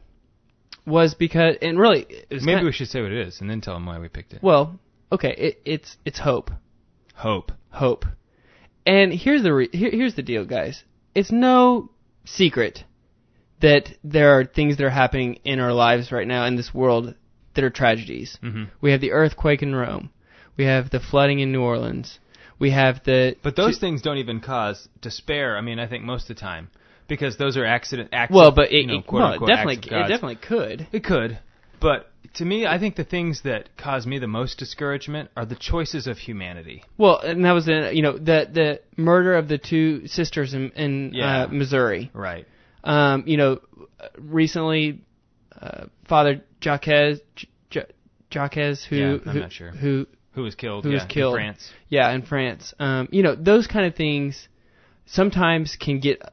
Speaker 2: was because, and really, it was
Speaker 3: Maybe
Speaker 2: kind-
Speaker 3: we should say what it is, and then tell them why we picked it.
Speaker 2: well, okay, it, it's it's hope,
Speaker 3: Hope.
Speaker 2: hope, and here's the re- here, here's the deal, guys. It's no secret that there are things that are happening in our lives right now in this world that are tragedies.
Speaker 3: hmm
Speaker 2: We have the earthquake in Rome. We have the flooding in New Orleans. We have the
Speaker 3: But those things don't even cause despair. I mean, I think most of the time, because those are accident acts.
Speaker 2: well,
Speaker 3: of,
Speaker 2: but it,
Speaker 3: you know,
Speaker 2: it,
Speaker 3: quote
Speaker 2: well, it
Speaker 3: unquote,
Speaker 2: definitely
Speaker 3: acts of
Speaker 2: it
Speaker 3: God.
Speaker 2: definitely could.
Speaker 3: It could, but to me, I think the things that cause me the most discouragement are the choices of humanity.
Speaker 2: Well, and that was the you know the the murder of the two sisters in, in
Speaker 3: Yeah.
Speaker 2: uh, Missouri.
Speaker 3: Right.
Speaker 2: Um, you know, recently, uh, Father Jaquez, J- Jaquez, who
Speaker 3: Yeah, I'm
Speaker 2: who,
Speaker 3: not sure.
Speaker 2: who
Speaker 3: Who was killed?
Speaker 2: Who
Speaker 3: yeah,
Speaker 2: was killed.
Speaker 3: in France?
Speaker 2: yeah, in France. Um, you know, those kind of things sometimes can get.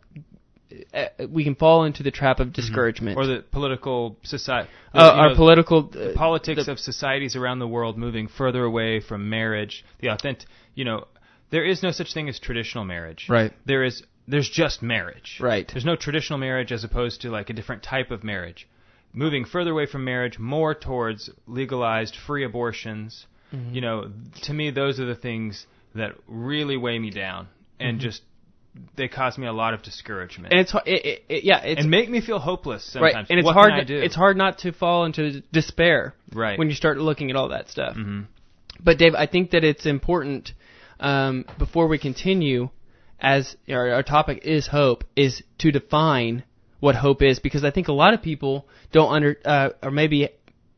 Speaker 2: Uh, we can fall into the trap of discouragement.
Speaker 3: Or the political society.
Speaker 2: uh, our political uh,
Speaker 3: politics
Speaker 2: the-
Speaker 3: of societies around the world moving further away from marriage, the authentic, you know, there is no such thing as traditional marriage.
Speaker 2: Right.
Speaker 3: There is, there's just marriage.
Speaker 2: Right.
Speaker 3: There's no traditional marriage as opposed to like a different type of marriage. Moving further away from marriage, more towards legalized free abortions.
Speaker 2: Mm-hmm.
Speaker 3: You know, to me, those are the things that really weigh me down and
Speaker 2: Mm-hmm.
Speaker 3: just, they cause me a lot of discouragement.
Speaker 2: and it's it, it, it, yeah, it's
Speaker 3: and make me feel hopeless
Speaker 2: right,
Speaker 3: sometimes.
Speaker 2: and it's
Speaker 3: what
Speaker 2: hard.
Speaker 3: can I do?
Speaker 2: It's hard not to fall into despair.
Speaker 3: Right.
Speaker 2: When you start looking at all that stuff.
Speaker 3: hmm
Speaker 2: But Dave, I think that it's important um, before we continue, as our, our topic is hope, is to define what hope is, because I think a lot of people don't under uh, or maybe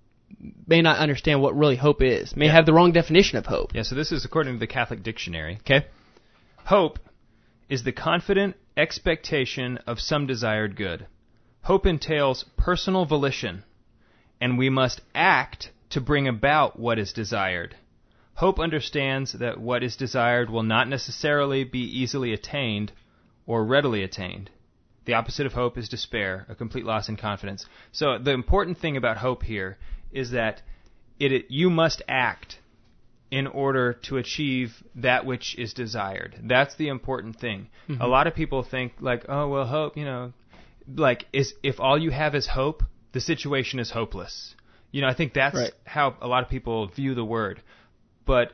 Speaker 2: may not understand what really hope is. May
Speaker 3: Yeah.
Speaker 2: have the wrong definition of hope.
Speaker 3: Yeah, so this is according to the Catholic Dictionary.
Speaker 2: Okay.
Speaker 3: Hope is the confident expectation of some desired good. Hope entails personal volition, and we must act to bring about what is desired. Hope understands that what is desired will not necessarily be easily attained or readily attained. The opposite of hope is despair, a complete loss in confidence. So the important thing about hope here is that it, it you must act in order to achieve that which is desired. That's the important thing.
Speaker 2: Mm-hmm.
Speaker 3: A lot of people think like, oh, well, hope, you know, like is if all you have is hope, the situation is hopeless. You know, I think that's
Speaker 2: Right.
Speaker 3: how a lot of people view the word. But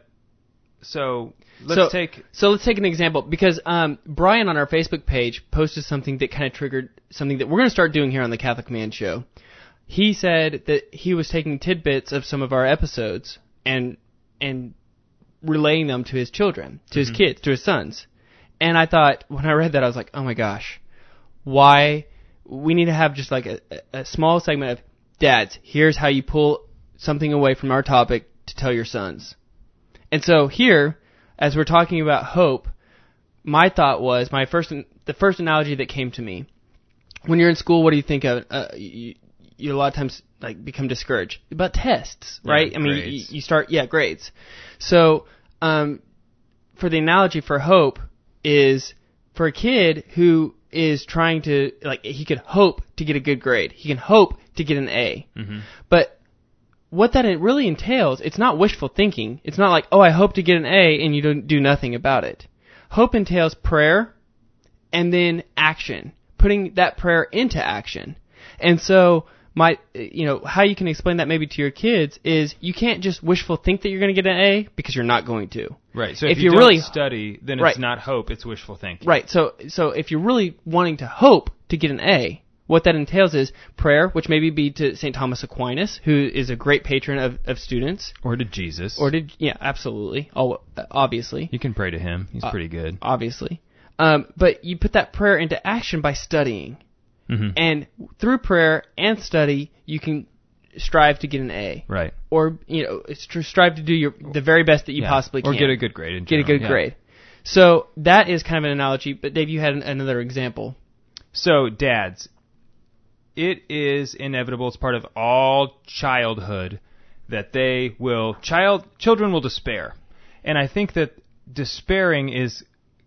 Speaker 3: so let's
Speaker 2: so,
Speaker 3: take
Speaker 2: so let's take an example, because um, Brian on our Facebook page posted something that kind of triggered something that we're going to start doing here on the Catholic Man Show. He said that he was taking tidbits of some of our episodes and and relaying them to his children, to his
Speaker 3: Mhm.
Speaker 2: kids, to his sons. And I thought, when I read that, I was like, oh my gosh, why? We need to have just like a, a small segment of, dads, here's how you pull something away from our topic to tell your sons. And so here, as we're talking about hope, my thought was, my first, the first analogy that came to me, when you're in school, what do you think of? Uh, you, you a lot of times like become discouraged about tests, right?
Speaker 3: Yeah,
Speaker 2: I mean, you,
Speaker 3: grades.
Speaker 2: you start, yeah, grades. So, um, for the analogy for hope is for a kid who is trying to, like, he could hope to get a good grade. He can hope to get an A.
Speaker 3: Mm-hmm.
Speaker 2: But what that it really entails, it's not wishful thinking. It's not like, oh, I hope to get an A and you don't do nothing about it. Hope entails prayer and then action, putting that prayer into action. And so, my, you know, how you can explain that maybe to your kids is you can't just wishful think that you're going to get an A because you're not going to.
Speaker 3: Right. So if,
Speaker 2: If
Speaker 3: you
Speaker 2: you
Speaker 3: don't
Speaker 2: really-
Speaker 3: study, then
Speaker 2: Right.
Speaker 3: it's not hope; it's wishful thinking.
Speaker 2: Right. So, so if you're really wanting to hope to get an A, what that entails is prayer, which maybe be to Saint Thomas Aquinas, who is a great patron of, of students,
Speaker 3: Or to Jesus.
Speaker 2: or to yeah, absolutely, all obviously,
Speaker 3: You can pray to him. He's
Speaker 2: Uh,
Speaker 3: pretty good.
Speaker 2: obviously. Um, but you put that prayer into action by studying,
Speaker 3: Mm-hmm.
Speaker 2: and through prayer and study, you can strive to get an A,
Speaker 3: Right.
Speaker 2: or you know, stri- strive to do your the very best that you
Speaker 3: Yeah.
Speaker 2: possibly
Speaker 3: Or
Speaker 2: can,
Speaker 3: get a good grade in
Speaker 2: get a
Speaker 3: general,
Speaker 2: good
Speaker 3: yeah.
Speaker 2: grade. So that is kind of an analogy. But Dave, you had an, another example.
Speaker 3: So, dads, it is inevitable. It's part of all childhood that they will child children will despair, and I think that despairing is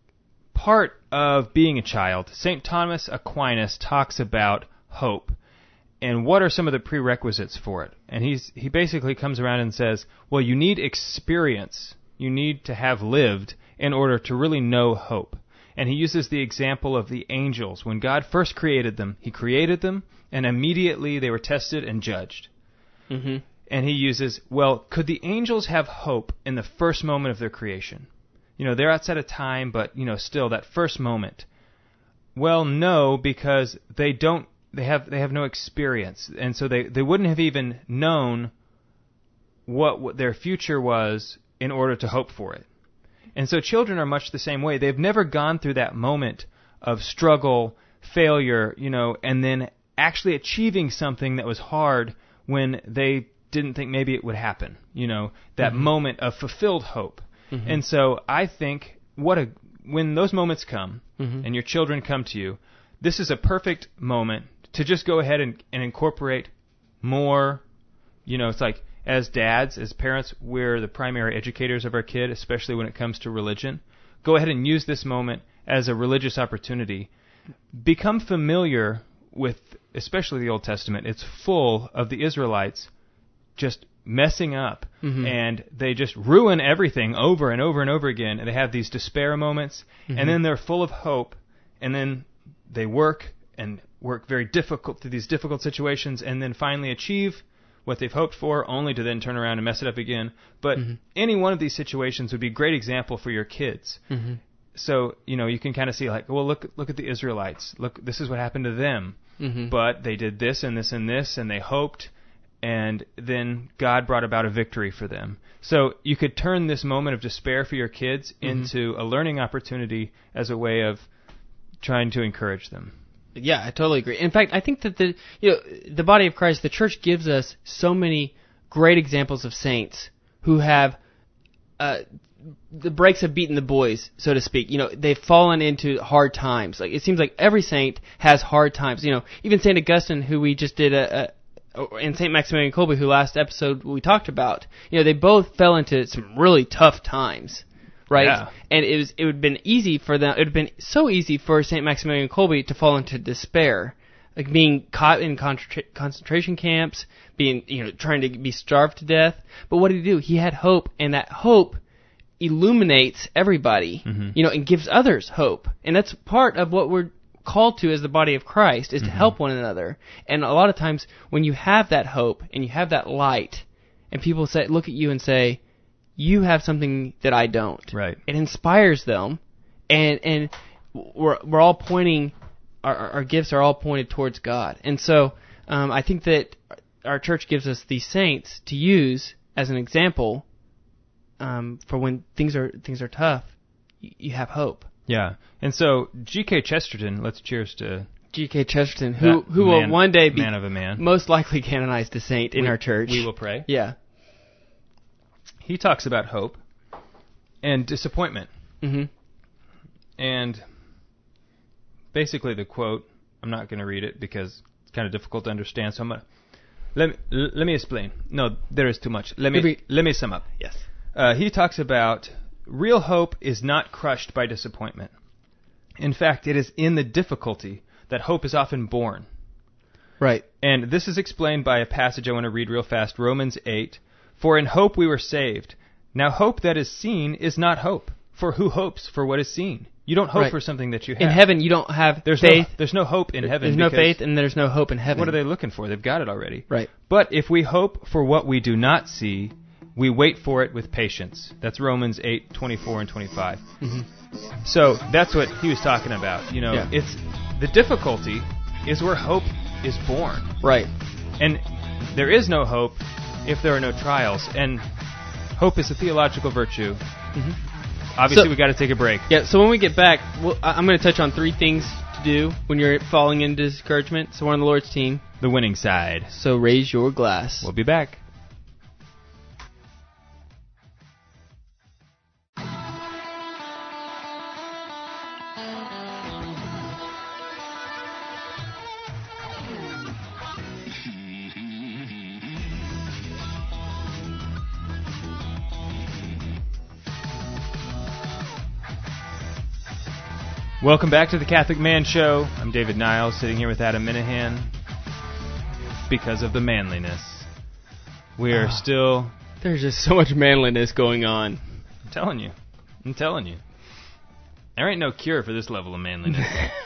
Speaker 3: part of being a child. Saint Thomas Aquinas talks about hope and what are some of the prerequisites for it. And he's he basically comes around and says, well, you need experience. You need to have lived in order to really know hope. And he uses the example of the angels. When God first created them, he created them, and immediately they were tested and judged.
Speaker 2: Mm-hmm.
Speaker 3: And he uses, well, could the angels have hope in the first moment of their creation? You know, they're outside of time, but, you know, still that first moment. Well, no, because they don't, they have they have no experience. And so they, they wouldn't have even known what, what their future was in order to hope for it. And so children are much the same way. They've never gone through that moment of struggle, failure, you know, and then actually achieving something that was hard when they didn't think maybe it would happen. You know, that
Speaker 2: Mm-hmm.
Speaker 3: moment of fulfilled hope.
Speaker 2: Mm-hmm.
Speaker 3: And so I think what a when those moments come
Speaker 2: Mm-hmm.
Speaker 3: and your children come to you, this is a perfect moment to just go ahead and, and incorporate more. You know, it's like as dads, as parents, we're the primary educators of our kid, especially when it comes to religion. Go ahead and use this moment as a religious opportunity. Become familiar with, especially the Old Testament. It's full of the Israelites just messing up,
Speaker 2: Mm-hmm.
Speaker 3: and they just ruin everything over and over and over again. And they have these despair moments,
Speaker 2: Mm-hmm.
Speaker 3: and then they're full of hope, and then they work and work very difficult through these difficult situations, and then finally achieve what they've hoped for, only to then turn around and mess it up again. But
Speaker 2: Mm-hmm.
Speaker 3: any one of these situations would be a great example for your kids.
Speaker 2: Mm-hmm.
Speaker 3: So, you know, you can kind of see like, well, look, look at the Israelites. Look, this is what happened to them.
Speaker 2: Mm-hmm.
Speaker 3: But they did this and this and this, and they hoped, and then God brought about a victory for them. So you could turn this moment of despair for your kids
Speaker 2: Mm-hmm.
Speaker 3: into a learning opportunity as a way of trying to encourage them.
Speaker 2: Yeah, I totally agree. In fact, I think that the you know the body of Christ, the church, gives us so many great examples of saints who have uh, the brakes have beaten the boys, so to speak. You know, they've fallen into hard times. Like it seems like every saint has hard times. You know, even Saint Augustine, who we just did a, a and Saint Maximilian Kolbe, who last episode we talked about. You know, they both fell into some really tough times. Right,
Speaker 3: Yeah.
Speaker 2: and it was it would have been easy for them. It would have been so easy for Saint Maximilian Kolbe to fall into despair, like being caught in concentra- concentration camps, being you know trying to be starved to death. But what did he do? He had hope, and that hope illuminates everybody,
Speaker 3: Mm-hmm.
Speaker 2: you know, and gives others hope. And that's part of what we're called to as the body of Christ is to
Speaker 3: Mm-hmm.
Speaker 2: help one another. And a lot of times when you have that hope and you have that light, and people say look at you and say, you have something that I don't.
Speaker 3: Right.
Speaker 2: It inspires them, and and we're we're all pointing, our our gifts are all pointed towards God, and so um, I think that our church gives us these saints to use as an example um, for when things are things are tough. You, you have hope.
Speaker 3: Yeah. And so G K Chesterton, let's cheers to
Speaker 2: G K Chesterton, who
Speaker 3: that
Speaker 2: who will
Speaker 3: man-
Speaker 2: one day be
Speaker 3: man of a man.
Speaker 2: most likely canonized a saint in
Speaker 3: We-
Speaker 2: our church.
Speaker 3: We will pray.
Speaker 2: Yeah.
Speaker 3: He talks about hope, and disappointment.
Speaker 2: Mm-hmm.
Speaker 3: And basically the quote, I'm not going to read it because it's kind of difficult to understand, so I'm going to... Let me, l- let me explain. No, there is too much. Let me,
Speaker 2: Maybe-
Speaker 3: let me sum up.
Speaker 2: Yes.
Speaker 3: Uh, he talks about real hope is not crushed by disappointment. In fact, it is in the difficulty that hope is often born.
Speaker 2: Right.
Speaker 3: And this is explained by a passage I want to read real fast, Romans eight. For in hope we were saved. Now hope that is seen is not hope. For who hopes for what is seen? You don't hope
Speaker 2: Right.
Speaker 3: for something that you have.
Speaker 2: In heaven, you don't have
Speaker 3: there's
Speaker 2: faith.
Speaker 3: No, there's no hope in heaven.
Speaker 2: There's no
Speaker 3: because
Speaker 2: faith, and there's no hope in heaven.
Speaker 3: What are they looking for? They've got it already.
Speaker 2: Right.
Speaker 3: But if we hope for what we do not see, we wait for it with patience. That's Romans eight, twenty-four and twenty-five.
Speaker 2: Mm-hmm.
Speaker 3: So that's what he was talking about. You know,
Speaker 2: Yeah.
Speaker 3: it's the difficulty is where hope is born.
Speaker 2: Right.
Speaker 3: And there is no hope if there are no trials. And hope is a theological virtue.
Speaker 2: Mm-hmm.
Speaker 3: Obviously,
Speaker 2: So-
Speaker 3: we got to take a break.
Speaker 2: Yeah, so when we get back, we'll, I- I'm going to touch on three things to do when you're falling into discouragement. So we're on the Lord's team.
Speaker 3: The winning side.
Speaker 2: So raise your glass.
Speaker 3: We'll be back. Welcome back to the Catholic Man Show. I'm David Niles, sitting here with Adam Minahan. Because of the manliness, we are
Speaker 2: Oh.
Speaker 3: still...
Speaker 2: There's just so much manliness going on.
Speaker 3: I'm telling you. I'm telling you. There ain't no cure for this level of manliness.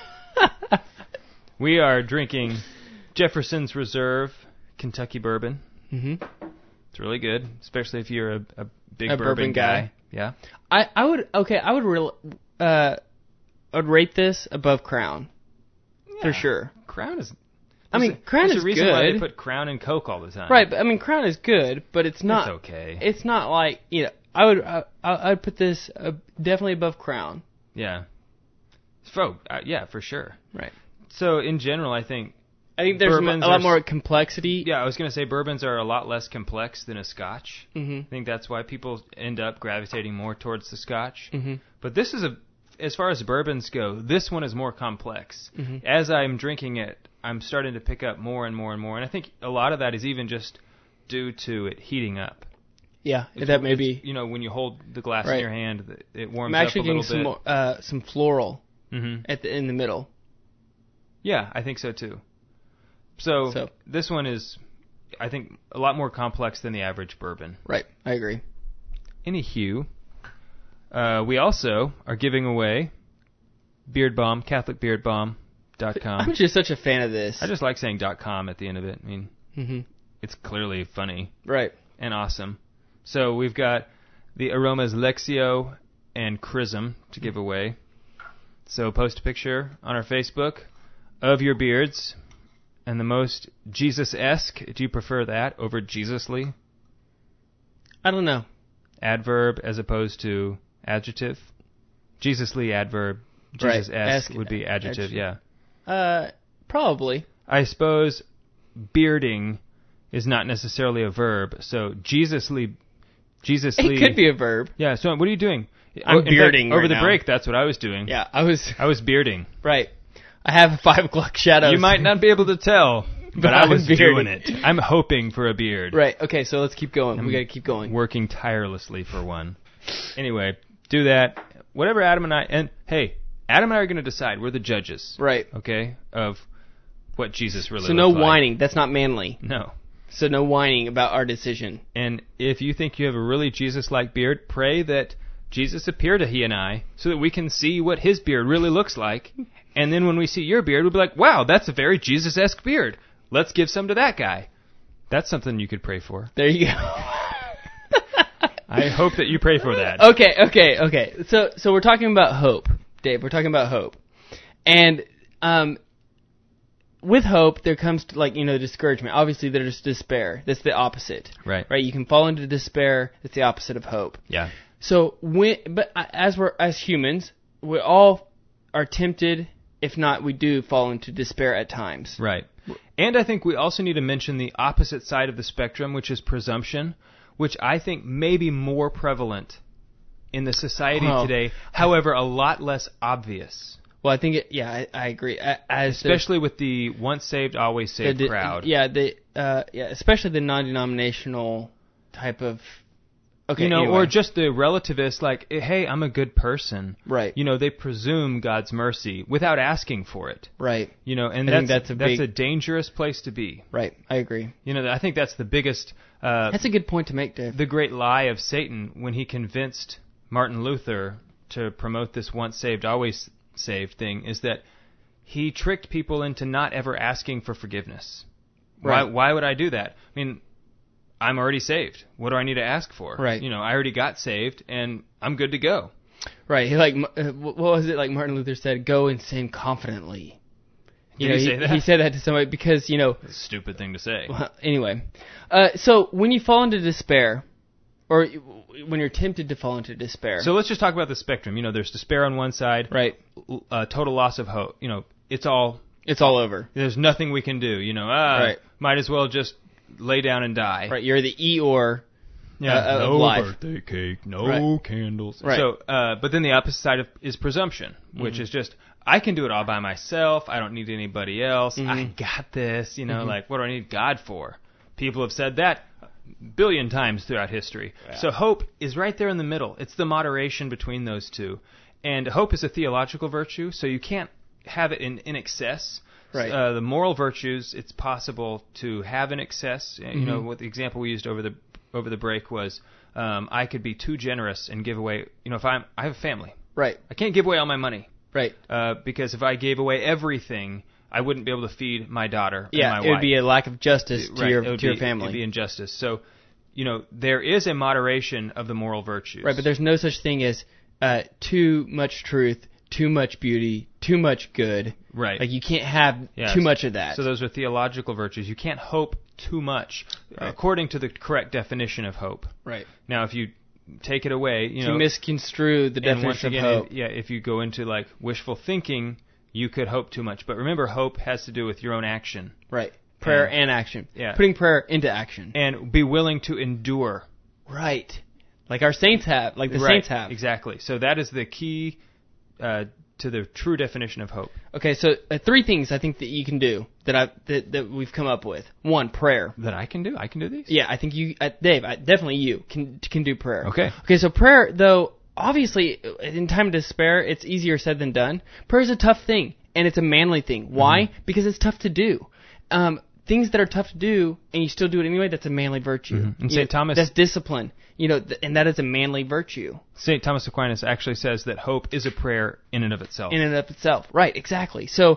Speaker 3: We are drinking Jefferson's Reserve Kentucky bourbon.
Speaker 2: Mm-hmm.
Speaker 3: It's really good, especially if you're a, a big
Speaker 2: A
Speaker 3: bourbon,
Speaker 2: bourbon guy.
Speaker 3: guy. Yeah.
Speaker 2: I, I would okay. I would real uh, I'd rate this above Crown for
Speaker 3: Yeah.
Speaker 2: sure.
Speaker 3: Crown is...
Speaker 2: I mean,
Speaker 3: there's a-
Speaker 2: Crown
Speaker 3: there's
Speaker 2: is
Speaker 3: a reason why
Speaker 2: good.
Speaker 3: they put Crown and Coke all the time.
Speaker 2: Right, but I mean, Crown is good, but it's not.
Speaker 3: It's okay.
Speaker 2: It's not like you know. I would I, I- I'd put this uh, definitely above Crown.
Speaker 3: Yeah. So, uh, yeah, for sure.
Speaker 2: Right.
Speaker 3: So, in general, I think...
Speaker 2: I think there's a
Speaker 3: Bourbons
Speaker 2: lot
Speaker 3: are-
Speaker 2: more complexity.
Speaker 3: Yeah, I was going to say bourbons are a lot less complex than a Scotch.
Speaker 2: Mm-hmm.
Speaker 3: I think that's why people end up gravitating more towards the Scotch.
Speaker 2: Mm-hmm.
Speaker 3: But this is a, as far as bourbons go, this one is more complex.
Speaker 2: Mhm.
Speaker 3: As I'm drinking it, I'm starting to pick up more and more and more, and I think a lot of that is even just due to it heating up.
Speaker 2: Yeah,
Speaker 3: It's-
Speaker 2: that may
Speaker 3: it's,
Speaker 2: be.
Speaker 3: You know, when you hold the glass
Speaker 2: Right.
Speaker 3: in your hand, th- it warms
Speaker 2: I'm
Speaker 3: up a
Speaker 2: actually
Speaker 3: little
Speaker 2: getting some
Speaker 3: bit.
Speaker 2: more, uh, some floral
Speaker 3: hmm
Speaker 2: at the in the middle.
Speaker 3: Yeah, I think so too. So,
Speaker 2: So-
Speaker 3: this one is, I think, a lot more complex than the average bourbon.
Speaker 2: Right, I agree.
Speaker 3: Anywho, uh, we also are giving away Beard Balm, Catholic Beard Balm dot com.
Speaker 2: I'm just such a fan of this.
Speaker 3: I just like saying .com at the end of it. I mean,
Speaker 2: Mm-hmm.
Speaker 3: it's clearly funny
Speaker 2: Right.
Speaker 3: and awesome. So we've got the aromas Lexio and Chrism to give away. So post a picture on our Facebook of your beards and the most Jesus-esque. Do you prefer that over Jesusly?
Speaker 2: I don't know.
Speaker 3: Adverb as opposed to adjective? Jesusly adverb.
Speaker 2: Right.
Speaker 3: Jesus-esque
Speaker 2: Esque,
Speaker 3: would be adjective,
Speaker 2: adjective.
Speaker 3: yeah.
Speaker 2: Uh, probably.
Speaker 3: I suppose bearding is not necessarily a verb, so Jesusly... Jesusly...
Speaker 2: It could be a verb.
Speaker 3: Yeah, so what are you doing?
Speaker 2: I'm
Speaker 3: Oh, in fact,
Speaker 2: bearding
Speaker 3: over
Speaker 2: right
Speaker 3: the
Speaker 2: now.
Speaker 3: break, that's what I was doing.
Speaker 2: Yeah, I was
Speaker 3: I was bearding.
Speaker 2: right. I have five o'clock shadows.
Speaker 3: You might not be able to tell, but,
Speaker 2: But
Speaker 3: I
Speaker 2: I'm
Speaker 3: was
Speaker 2: bearding.
Speaker 3: doing it. I'm hoping for a beard.
Speaker 2: Right. Okay. So let's keep going.
Speaker 3: I'm
Speaker 2: we gotta keep going.
Speaker 3: Working tirelessly for one. Anyway, do that. Whatever Adam and I... And, hey, Adam and I are going to decide. We're the judges.
Speaker 2: Right.
Speaker 3: Okay? Of what Jesus really
Speaker 2: So no
Speaker 3: looked like.
Speaker 2: whining. That's not manly.
Speaker 3: No.
Speaker 2: So no whining about our decision.
Speaker 3: And if you think you have a really Jesus-like beard, pray that Jesus appear to he and I so that we can see what his beard really looks like. And then when we see your beard, we'll be like, wow, that's a very Jesus-esque beard. Let's give some to that guy. That's something you could pray for.
Speaker 2: There you go.
Speaker 3: I hope that you pray for that.
Speaker 2: Okay, okay, okay. So, so we're talking about hope, Dave. We're talking about hope, and um, with hope there comes to, like you know discouragement. Obviously, there's despair. That's the opposite,
Speaker 3: Right.
Speaker 2: right? You can fall into despair. It's the opposite of hope.
Speaker 3: Yeah.
Speaker 2: So when, but as we're as humans, we all are tempted. If not, we do fall into despair at times.
Speaker 3: Right. And I think we also need to mention the opposite side of the spectrum, which is presumption, which I think may be more prevalent in the society
Speaker 2: Oh.
Speaker 3: today. However, a lot less obvious.
Speaker 2: Well, I think it, yeah, I, I agree. A- As the-
Speaker 3: Especially with the once saved, always saved
Speaker 2: the-
Speaker 3: crowd.
Speaker 2: Yeah, the uh, yeah, especially the non-denominational type of. Okay,
Speaker 3: you know,
Speaker 2: anyway.
Speaker 3: or just the relativist, like, hey, I'm a good person.
Speaker 2: Right.
Speaker 3: You know, they presume God's mercy without asking for it.
Speaker 2: right,
Speaker 3: You know, and
Speaker 2: I
Speaker 3: that's
Speaker 2: think that's a
Speaker 3: that's
Speaker 2: big-
Speaker 3: a dangerous place to be.
Speaker 2: right. I agree.
Speaker 3: You know, I think that's the biggest, uh,
Speaker 2: That's a good point to make, Dave.
Speaker 3: the great lie of Satan when he convinced Martin Luther to promote this once saved, always saved thing, is that he tricked people into not ever asking for forgiveness.
Speaker 2: Right.
Speaker 3: Why, why would I do that? I mean, I'm already saved. What do I need to ask for?
Speaker 2: Right.
Speaker 3: You know, I already got saved, and I'm good to go.
Speaker 2: Right. He like uh, what was it like Martin Luther said? Go and sin confidently. You
Speaker 3: Did
Speaker 2: know,
Speaker 3: he say that?
Speaker 2: he said that to somebody because you know.
Speaker 3: That's a stupid thing to say.
Speaker 2: Well, anyway, uh, so when you fall into despair, or when you're tempted to fall into despair,
Speaker 3: So let's just talk about the spectrum. You know, there's despair on one side,
Speaker 2: right,
Speaker 3: uh, total loss of hope. You know, it's all,
Speaker 2: it's all over.
Speaker 3: there's nothing we can do. You know, ah,
Speaker 2: Right.
Speaker 3: might as well just lay down and die.
Speaker 2: Right, you're the Eeyore.
Speaker 3: Yeah,
Speaker 2: uh, of
Speaker 3: no
Speaker 2: life.
Speaker 3: birthday cake, no
Speaker 2: Right.
Speaker 3: candles.
Speaker 2: Right.
Speaker 3: So, uh, but then the opposite side of, is presumption, which is just, I can do it all by myself. I don't need anybody else. I got this. You know, like, what do I need God for? People have said that a billion times throughout history. So hope is right there in the middle. It's the moderation between those two. And hope is a theological virtue, so you can't have it in, in excess.
Speaker 2: Right.
Speaker 3: Uh, the moral virtues, it's possible to have in excess. Uh, You know, what the example we used over the over the break was, um, I could be too generous and give away. You know, if I'm I have a family,
Speaker 2: Right,
Speaker 3: I can't give away all my money
Speaker 2: right.
Speaker 3: uh, because if I gave away everything, I wouldn't be able to feed my daughter
Speaker 2: Yeah,
Speaker 3: and my
Speaker 2: it
Speaker 3: wife.
Speaker 2: would be a lack of justice to
Speaker 3: Right,
Speaker 2: your
Speaker 3: it would
Speaker 2: to your
Speaker 3: be-
Speaker 2: family.
Speaker 3: It'd be injustice. So, you know, there is a moderation of the moral virtues.
Speaker 2: Right, but there's no such thing as uh, too much truth, too much beauty, too much good.
Speaker 3: Right.
Speaker 2: Like you can't have
Speaker 3: Yes.
Speaker 2: too much of that.
Speaker 3: So those are theological virtues. You can't hope too much,
Speaker 2: Right.
Speaker 3: according to the correct definition of hope.
Speaker 2: right.
Speaker 3: Now, if you take it away, you
Speaker 2: If
Speaker 3: know,
Speaker 2: you misconstrue the
Speaker 3: and once
Speaker 2: definition
Speaker 3: again,
Speaker 2: of hope.
Speaker 3: yeah, if you go into like wishful thinking, you could hope too much. But remember, hope has to do with your own action
Speaker 2: Right. Prayer
Speaker 3: and-
Speaker 2: and action.
Speaker 3: yeah.
Speaker 2: Putting prayer into action.
Speaker 3: and be willing to endure.
Speaker 2: Right. Like our saints have, like the
Speaker 3: right,
Speaker 2: saints have.
Speaker 3: exactly. So that is the key uh, to the true definition of hope.
Speaker 2: Okay, so uh, three things I think that you can do that I that, that we've come up with. One, prayer.
Speaker 3: That I can do. I can do these.
Speaker 2: Yeah, I think you, uh, Dave, I, definitely you can can do prayer.
Speaker 3: Okay.
Speaker 2: Okay, so prayer, though, obviously, in time of despair, it's easier said than done. Prayer is a tough thing, and it's a manly thing. Why?
Speaker 3: Mm-hmm.
Speaker 2: Because it's tough to do. Um, things that are tough to do, and you still do it anyway, that's a manly virtue.
Speaker 3: Mhm. And
Speaker 2: You
Speaker 3: Saint
Speaker 2: know,
Speaker 3: Thomas-
Speaker 2: That's discipline. You know, th- and that is a manly virtue
Speaker 3: Saint Thomas Aquinas actually says that hope is a prayer in and of itself.
Speaker 2: in and of itself. Right, exactly. So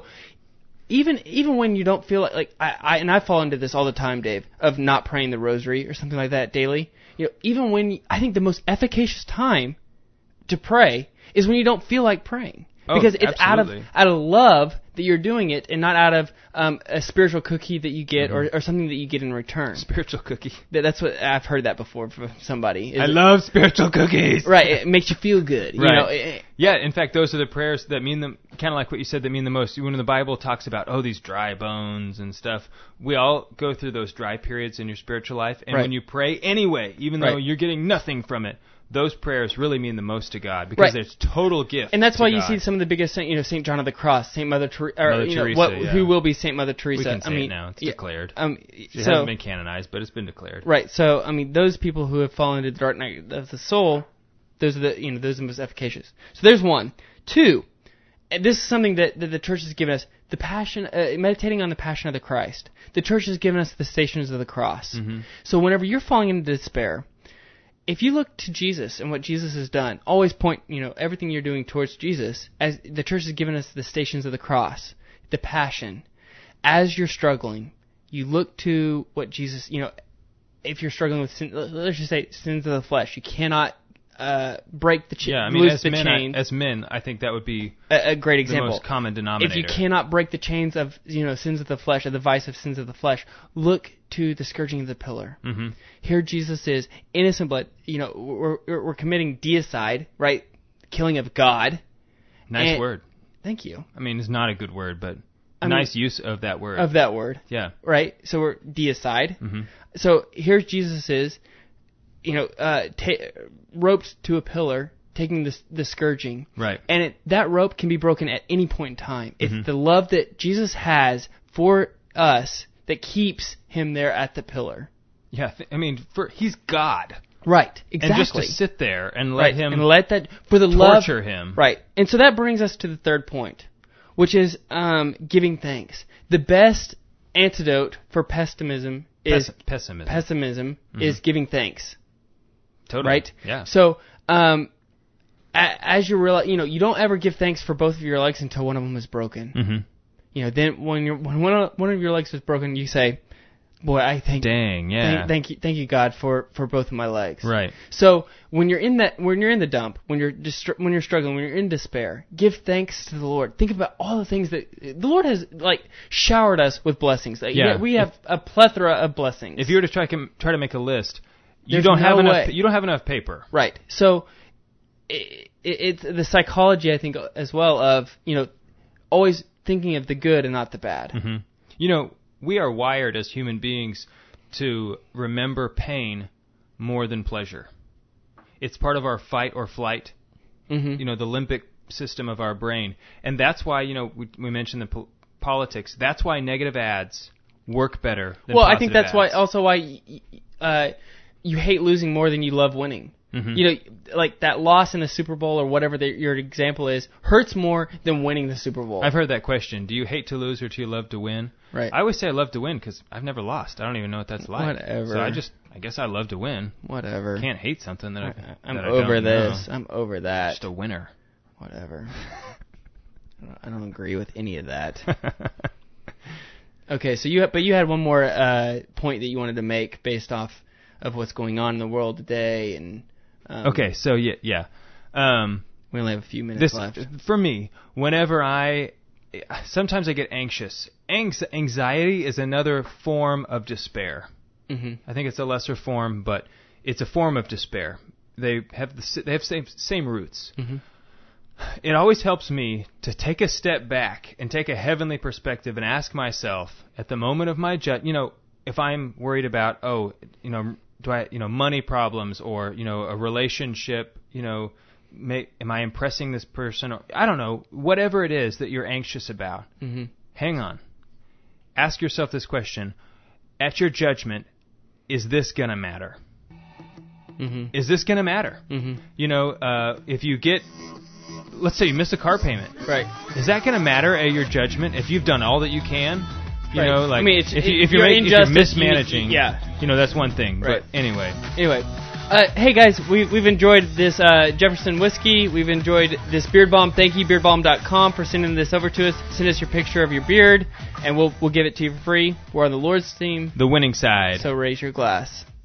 Speaker 2: even even when you don't feel like, like I, I and I fall into this all the time, Dave, of not praying the rosary or something like that daily. You know, even when you, I think the most efficacious time to pray is when you don't feel like praying.
Speaker 3: Oh,
Speaker 2: Because it's out of
Speaker 3: absolutely.
Speaker 2: out of love that you're doing it, and not out of um, a spiritual cookie that you get, or, or something that you get in return.
Speaker 3: Spiritual cookie.
Speaker 2: That, that's what I've heard that before from somebody. is
Speaker 3: I
Speaker 2: it-
Speaker 3: love spiritual cookies.
Speaker 2: Right, it makes you feel good. You
Speaker 3: Right.
Speaker 2: know, it-
Speaker 3: Yeah, in fact, those are the prayers that mean the kind of like what you said that mean the most. When the Bible talks about oh these dry bones and stuff, we all go through those dry periods in your spiritual life, and
Speaker 2: Right.
Speaker 3: when you pray anyway, even though
Speaker 2: Right.
Speaker 3: you're getting nothing from it, those prayers really mean the most to God because
Speaker 2: Right.
Speaker 3: it's total gift.
Speaker 2: And that's
Speaker 3: to
Speaker 2: why you
Speaker 3: God.
Speaker 2: see some of the biggest saint, you know, Saint John of the Cross, Saint Mother, Ter- or,
Speaker 3: Mother
Speaker 2: you know,
Speaker 3: Teresa,
Speaker 2: what,
Speaker 3: yeah.
Speaker 2: who will be Saint Mother Teresa.
Speaker 3: We can say
Speaker 2: I mean,
Speaker 3: it now; it's
Speaker 2: yeah,
Speaker 3: declared.
Speaker 2: Um,
Speaker 3: It
Speaker 2: so
Speaker 3: hasn't been canonized, but it's been declared.
Speaker 2: right, so I mean, those people who have fallen into the dark night of the soul, those are the you know those are the most efficacious. So there's one. Two, and this is something that, that the church has given us: the passion, uh, meditating on the passion of the Christ. The church has given us the Stations of the Cross.
Speaker 3: Mm-hmm.
Speaker 2: So whenever you're falling into despair, if you look to Jesus and what Jesus has done, always point, you know, everything you're doing towards Jesus. As the church has given us the Stations of the Cross, the Passion. As you're struggling, you look to what Jesus, you know, if you're struggling with sin, let's just say sins of the flesh, you cannot uh, break the chain,
Speaker 3: Yeah, I mean,
Speaker 2: loose
Speaker 3: as
Speaker 2: the
Speaker 3: men,
Speaker 2: chain.
Speaker 3: I, as men, I think that would be
Speaker 2: a, a great
Speaker 3: the
Speaker 2: example.
Speaker 3: most common denominator.
Speaker 2: If you cannot break the chains of, you know, sins of the flesh, or the vice of sins of the flesh, look to the scourging of the pillar.
Speaker 3: Mm-hmm.
Speaker 2: Here Jesus is innocent blood. You know, we're, we're we're committing deicide, right? Killing of God.
Speaker 3: Nice
Speaker 2: And-
Speaker 3: word.
Speaker 2: Thank you.
Speaker 3: I mean, it's not a good word, but
Speaker 2: I mean-
Speaker 3: nice use of that word.
Speaker 2: Of that word,
Speaker 3: yeah.
Speaker 2: right? So we're deicide.
Speaker 3: Mm-hmm.
Speaker 2: So here Jesus is, you know, uh, ta- roped to a pillar taking the the scourging.
Speaker 3: Right.
Speaker 2: And it, that rope can be broken at any point in time. It's
Speaker 3: Mm-hmm.
Speaker 2: the love that Jesus has for us that keeps him there at the pillar.
Speaker 3: Yeah, th- I mean, for he's God.
Speaker 2: Right, exactly.
Speaker 3: And just to sit there and let
Speaker 2: right.
Speaker 3: him
Speaker 2: and let that for the love,
Speaker 3: torture him.
Speaker 2: Right. And so that brings us to the third point, which is um, giving thanks. The best antidote for pessimism is
Speaker 3: Pes- pessimism.
Speaker 2: Pessimism
Speaker 3: Mm-hmm.
Speaker 2: is giving thanks.
Speaker 3: Totally.
Speaker 2: Right.
Speaker 3: Yeah.
Speaker 2: So, um, a- as you realize, you know, you don't ever give thanks for both of your legs until one of them is broken.
Speaker 3: Mm-hmm.
Speaker 2: You know, then when you're, when one of, one of your legs is broken, you say, "Boy, I thank
Speaker 3: Dang, yeah.
Speaker 2: thank, thank you, thank you, God, for, for both of my legs."
Speaker 3: Right.
Speaker 2: So when you're in that, when you're in the dump, when you're distr- when you're struggling, when you're in despair, give thanks to the Lord. Think about all the things that the Lord has like showered us with blessings. Like,
Speaker 3: Yeah.
Speaker 2: we have a plethora of blessings.
Speaker 3: If you were to try to try to make a list, you
Speaker 2: There's
Speaker 3: don't
Speaker 2: no
Speaker 3: have enough.
Speaker 2: way.
Speaker 3: You don't have enough paper.
Speaker 2: Right. So it, it, it's the psychology, I think, as well of, you know, always thinking of the good and not the bad.
Speaker 3: Mm-hmm. You know, we are wired as human beings to remember pain more than pleasure. It's part of our fight or flight.
Speaker 2: Mm-hmm.
Speaker 3: You know, the limbic system of our brain, and that's why, you know, we, we mentioned the po- politics. That's why negative ads work better than
Speaker 2: Well,
Speaker 3: positive
Speaker 2: I think that's
Speaker 3: ads.
Speaker 2: why also why y- y- uh, you hate losing more than you love winning.
Speaker 3: Mm-hmm.
Speaker 2: You know, like that loss in the Super Bowl or whatever the, your example is hurts more than winning the Super Bowl.
Speaker 3: I've heard that question. Do you hate to lose or do you love to win?
Speaker 2: Right.
Speaker 3: I always say I love to win because I've never lost. I don't even know what that's like.
Speaker 2: Whatever.
Speaker 3: So I just, I guess I love to win.
Speaker 2: Whatever.
Speaker 3: Can't hate something that, I,
Speaker 2: I'm
Speaker 3: that I
Speaker 2: over
Speaker 3: don't
Speaker 2: this.
Speaker 3: know.
Speaker 2: I'm over that.
Speaker 3: Just a winner.
Speaker 2: Whatever. I don't, I don't agree with any of that. Okay, so you had, but you had one more uh, point that you wanted to make based off of what's going on in the world today, and um,
Speaker 3: Okay, so yeah, yeah. Um,
Speaker 2: we only have a few minutes
Speaker 3: this
Speaker 2: left.
Speaker 3: for me. Whenever I, sometimes I get anxious. Anx- anxiety is another form of despair.
Speaker 2: Mm-hmm.
Speaker 3: I think it's a lesser form, but it's a form of despair. They have the s- they have same same roots.
Speaker 2: Mm-hmm.
Speaker 3: It always helps me to take a step back and take a heavenly perspective and ask myself at the moment of my judge, you know, if I'm worried about, oh, you know, do I, you know, money problems or, you know, a relationship, you know, may, am I impressing this person? Or, I don't know, whatever it is that you're anxious about.
Speaker 2: Mm-hmm.
Speaker 3: Hang on. Ask yourself this question. At your judgment, is this going to matter?
Speaker 2: Mm-hmm.
Speaker 3: Is this going to matter?
Speaker 2: Mm-hmm.
Speaker 3: You know, uh, if you get, let's say you miss a car payment.
Speaker 2: Right.
Speaker 3: Is that going to matter at your judgment if you've done all that you can? You
Speaker 2: Right.
Speaker 3: know, like
Speaker 2: I mean, it's-
Speaker 3: if,
Speaker 2: it-
Speaker 3: you, if
Speaker 2: you're
Speaker 3: you're, make, if you're
Speaker 2: injustice, you need-
Speaker 3: mismanaging,
Speaker 2: yeah.
Speaker 3: you know, that's one thing.
Speaker 2: Right.
Speaker 3: But anyway,
Speaker 2: Anyway, uh, hey guys, we, we've enjoyed this uh, Jefferson whiskey. We've enjoyed this beard balm. Thank you, beard balm dot com, for sending this over to us. Send us your picture of your beard, and we'll we'll give it to you for free. We're on the Lord's team,
Speaker 3: the winning side.
Speaker 2: so raise your glass.